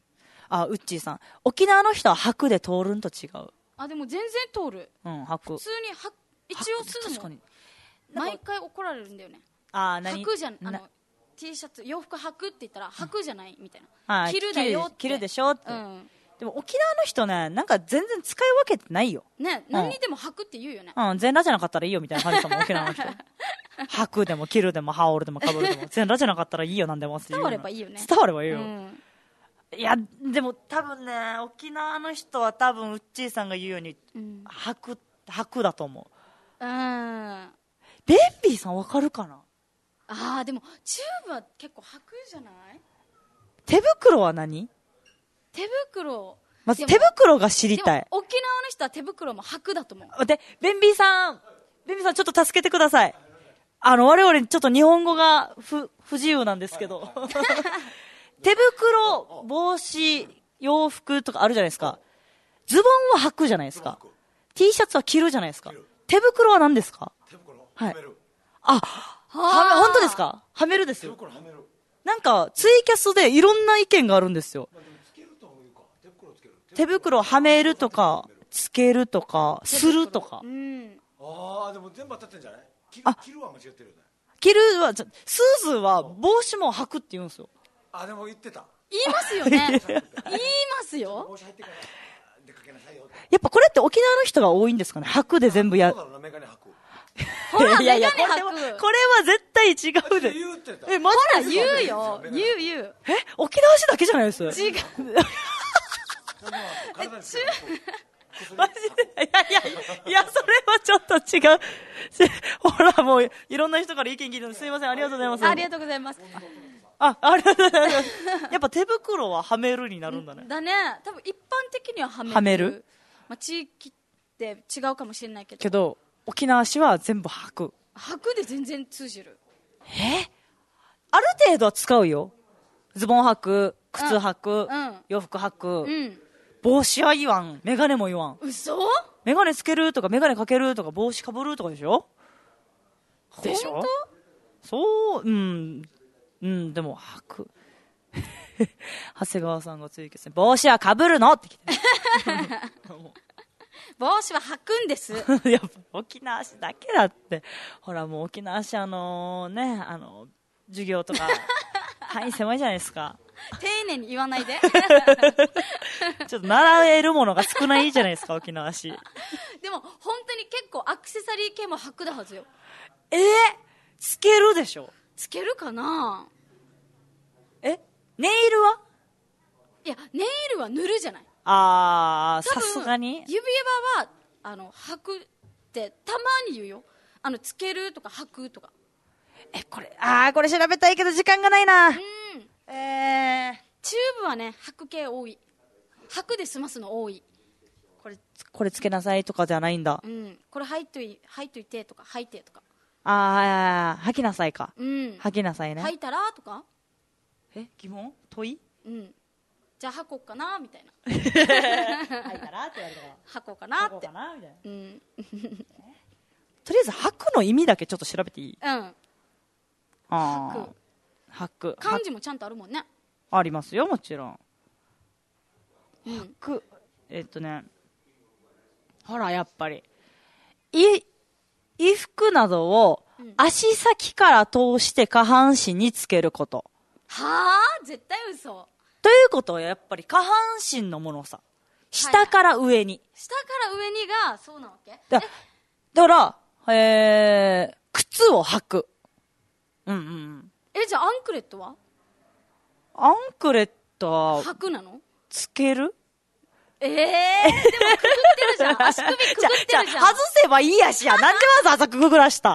あ、ウッチーさん。沖縄の人は白で通るんと違う。 あ、でも全然通る。 うん、白。 普通に白。一応すぐも毎回怒られるんだよね。ああ、何？履くじゃん、あの T シャツ洋服履くって言ったら履くじゃないみたいな。着るだよって。 着るでしょって。うん、でも沖縄の人ね、なんか全然使い分けてないよ。 ね、何にでも履くって言うよね。 うん、全裸じゃなかったらいいよみたいな感じだもん沖縄の人。履くでも着るでも羽織るでも被るでも全裸じゃなかったらいいよなんでもって言う。 伝わればいいよね。 伝わればいいよ。うん、いやでも多分ね、沖縄の人は多分ウッチーさんが言うように、うん、履く履くだと思う。うん、ベンビーさんわかるかな。 あー、でもチューブは結構履くじゃない。 手袋は何。 手袋、 まず手袋が知りたい。 沖縄の人は手袋も履くだと思う。 で、ベンビーさんベンビーさんちょっと助けてください。あの我々ちょっと日本語が不不自由なんですけど手袋、帽子、洋服とかあるじゃないですか。ズボンは履くじゃないですか。 T シャツは着るじゃないですか。手袋は何ですか。手袋、はい、はめる。あ、は、本当ですか。はめるですよ。なんかツイキャスでいろんな意見があるんですよ。手袋はめるとかつけるとかするとか。うん、 ああ、でも全部当たってんじゃない。着るは間違ってるよね。 着るは、スーズは帽子も履くって言うんですよ。 あ、でも言ってた。 言いますよね。言いますよ。 やっぱこれって沖縄の人が多いんですかね。履くで全部や。 ほら、 いやいや、 メガネこれ履く。 これは絶対違うで。 え、マジで。ほら、言うよ。言う言う。 え、沖縄市だけじゃないです。違う。マジで。いやいや、いや、それはちょっと違う。ほら、もう、いろんな人から意見聞いてる。すいません、ありがとうございます。 ありがとうございます。 あ、ありがとうございます。やっぱ手袋ははめるになるんだね。 だね。多分一般的にははめる。 はめる。 まあ、地域って違うかもしれないけど。 けど、沖縄市は全部履く。 履くで全然通じる。 え？ある程度は使うよ。ズボン履く、靴履く、うん、洋服履く、うん、帽子は言わん、メガネも言わん。 嘘？ メガネつけるとかメガネかけるとか帽子かぶるとかでしょ。でしょ？ 本当？そう、うん、うん、でも履く。長谷川さんがついてて、帽子はかぶるのって来て。 帽子は履くんです。 やっぱ沖縄市だけだって。ほらもう沖縄市あのね、あの授業とか範囲狭いじゃないですか。 丁寧に言わないで。 ちょっと習えるものが少ないじゃないですか沖縄市。 でも本当に結構アクセサリー系も履くだはずよ。 えー、つけるでしょ。 つけるかな。 え、ネイルは。 いや、ネイルは塗るじゃない。 あー、さすがに指輪はあの履くってたまに言うよ。あのつけるとか履くとか。 え、これ、あー、これ調べたいけど時間がないな。うん。えー、 チューブはね、履く系多い。履くで済ますの多い。 これ、これつけなさいとかじゃないんだ。 うん。これ履いとい、履いといてとか、履いてとか。 あー、履きなさいか。 うん。 履きなさいね。 履いたらとか。 え、疑問？問い？ うん。じゃあ履こうかなみたいな。 履いたらって言われたら。 履こうかなって。 履こうかなみたいな。 うん。 とりあえず履くの意味だけちょっと調べていい？ うん。 ああ。履く。 漢字もちゃんとあるもんね。 ありますよ、もちろん。 うん、 履く。えっとね。ほら、やっぱり。い、衣服などを足先から通して下半身につけること。 はぁ？絶対嘘。 ということはやっぱり下半身のものさ。下から上に。はいはい、 下から上にが、そうなわけ？ だ、だから、えー、靴を履く。うんうん。 え、じゃあアンクレットは？ アンクレットは、 履くなの？ つける？ ええー、でもくぐってるじゃん。足首くぐってるじゃん。 じゃあ、じゃあ外せばいいやしや。なんでわざわざくぐらした？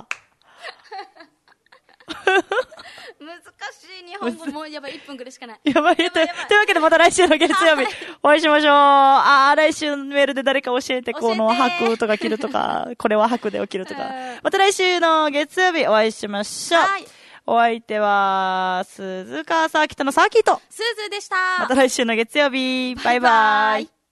難しい日本語もうやばいいっぷんくらいしかない。 やばい。というというわけでまた来週の月曜日お会いしましょう。あー、来週のメールで誰か教えて、この履くとか着るとか、これは履くで起きるとか。また来週の月曜日お会いしましょう。はい。お相手は、鈴川サーキットのサーキット。 スーズーでした。 また来週の月曜日。バイバイ。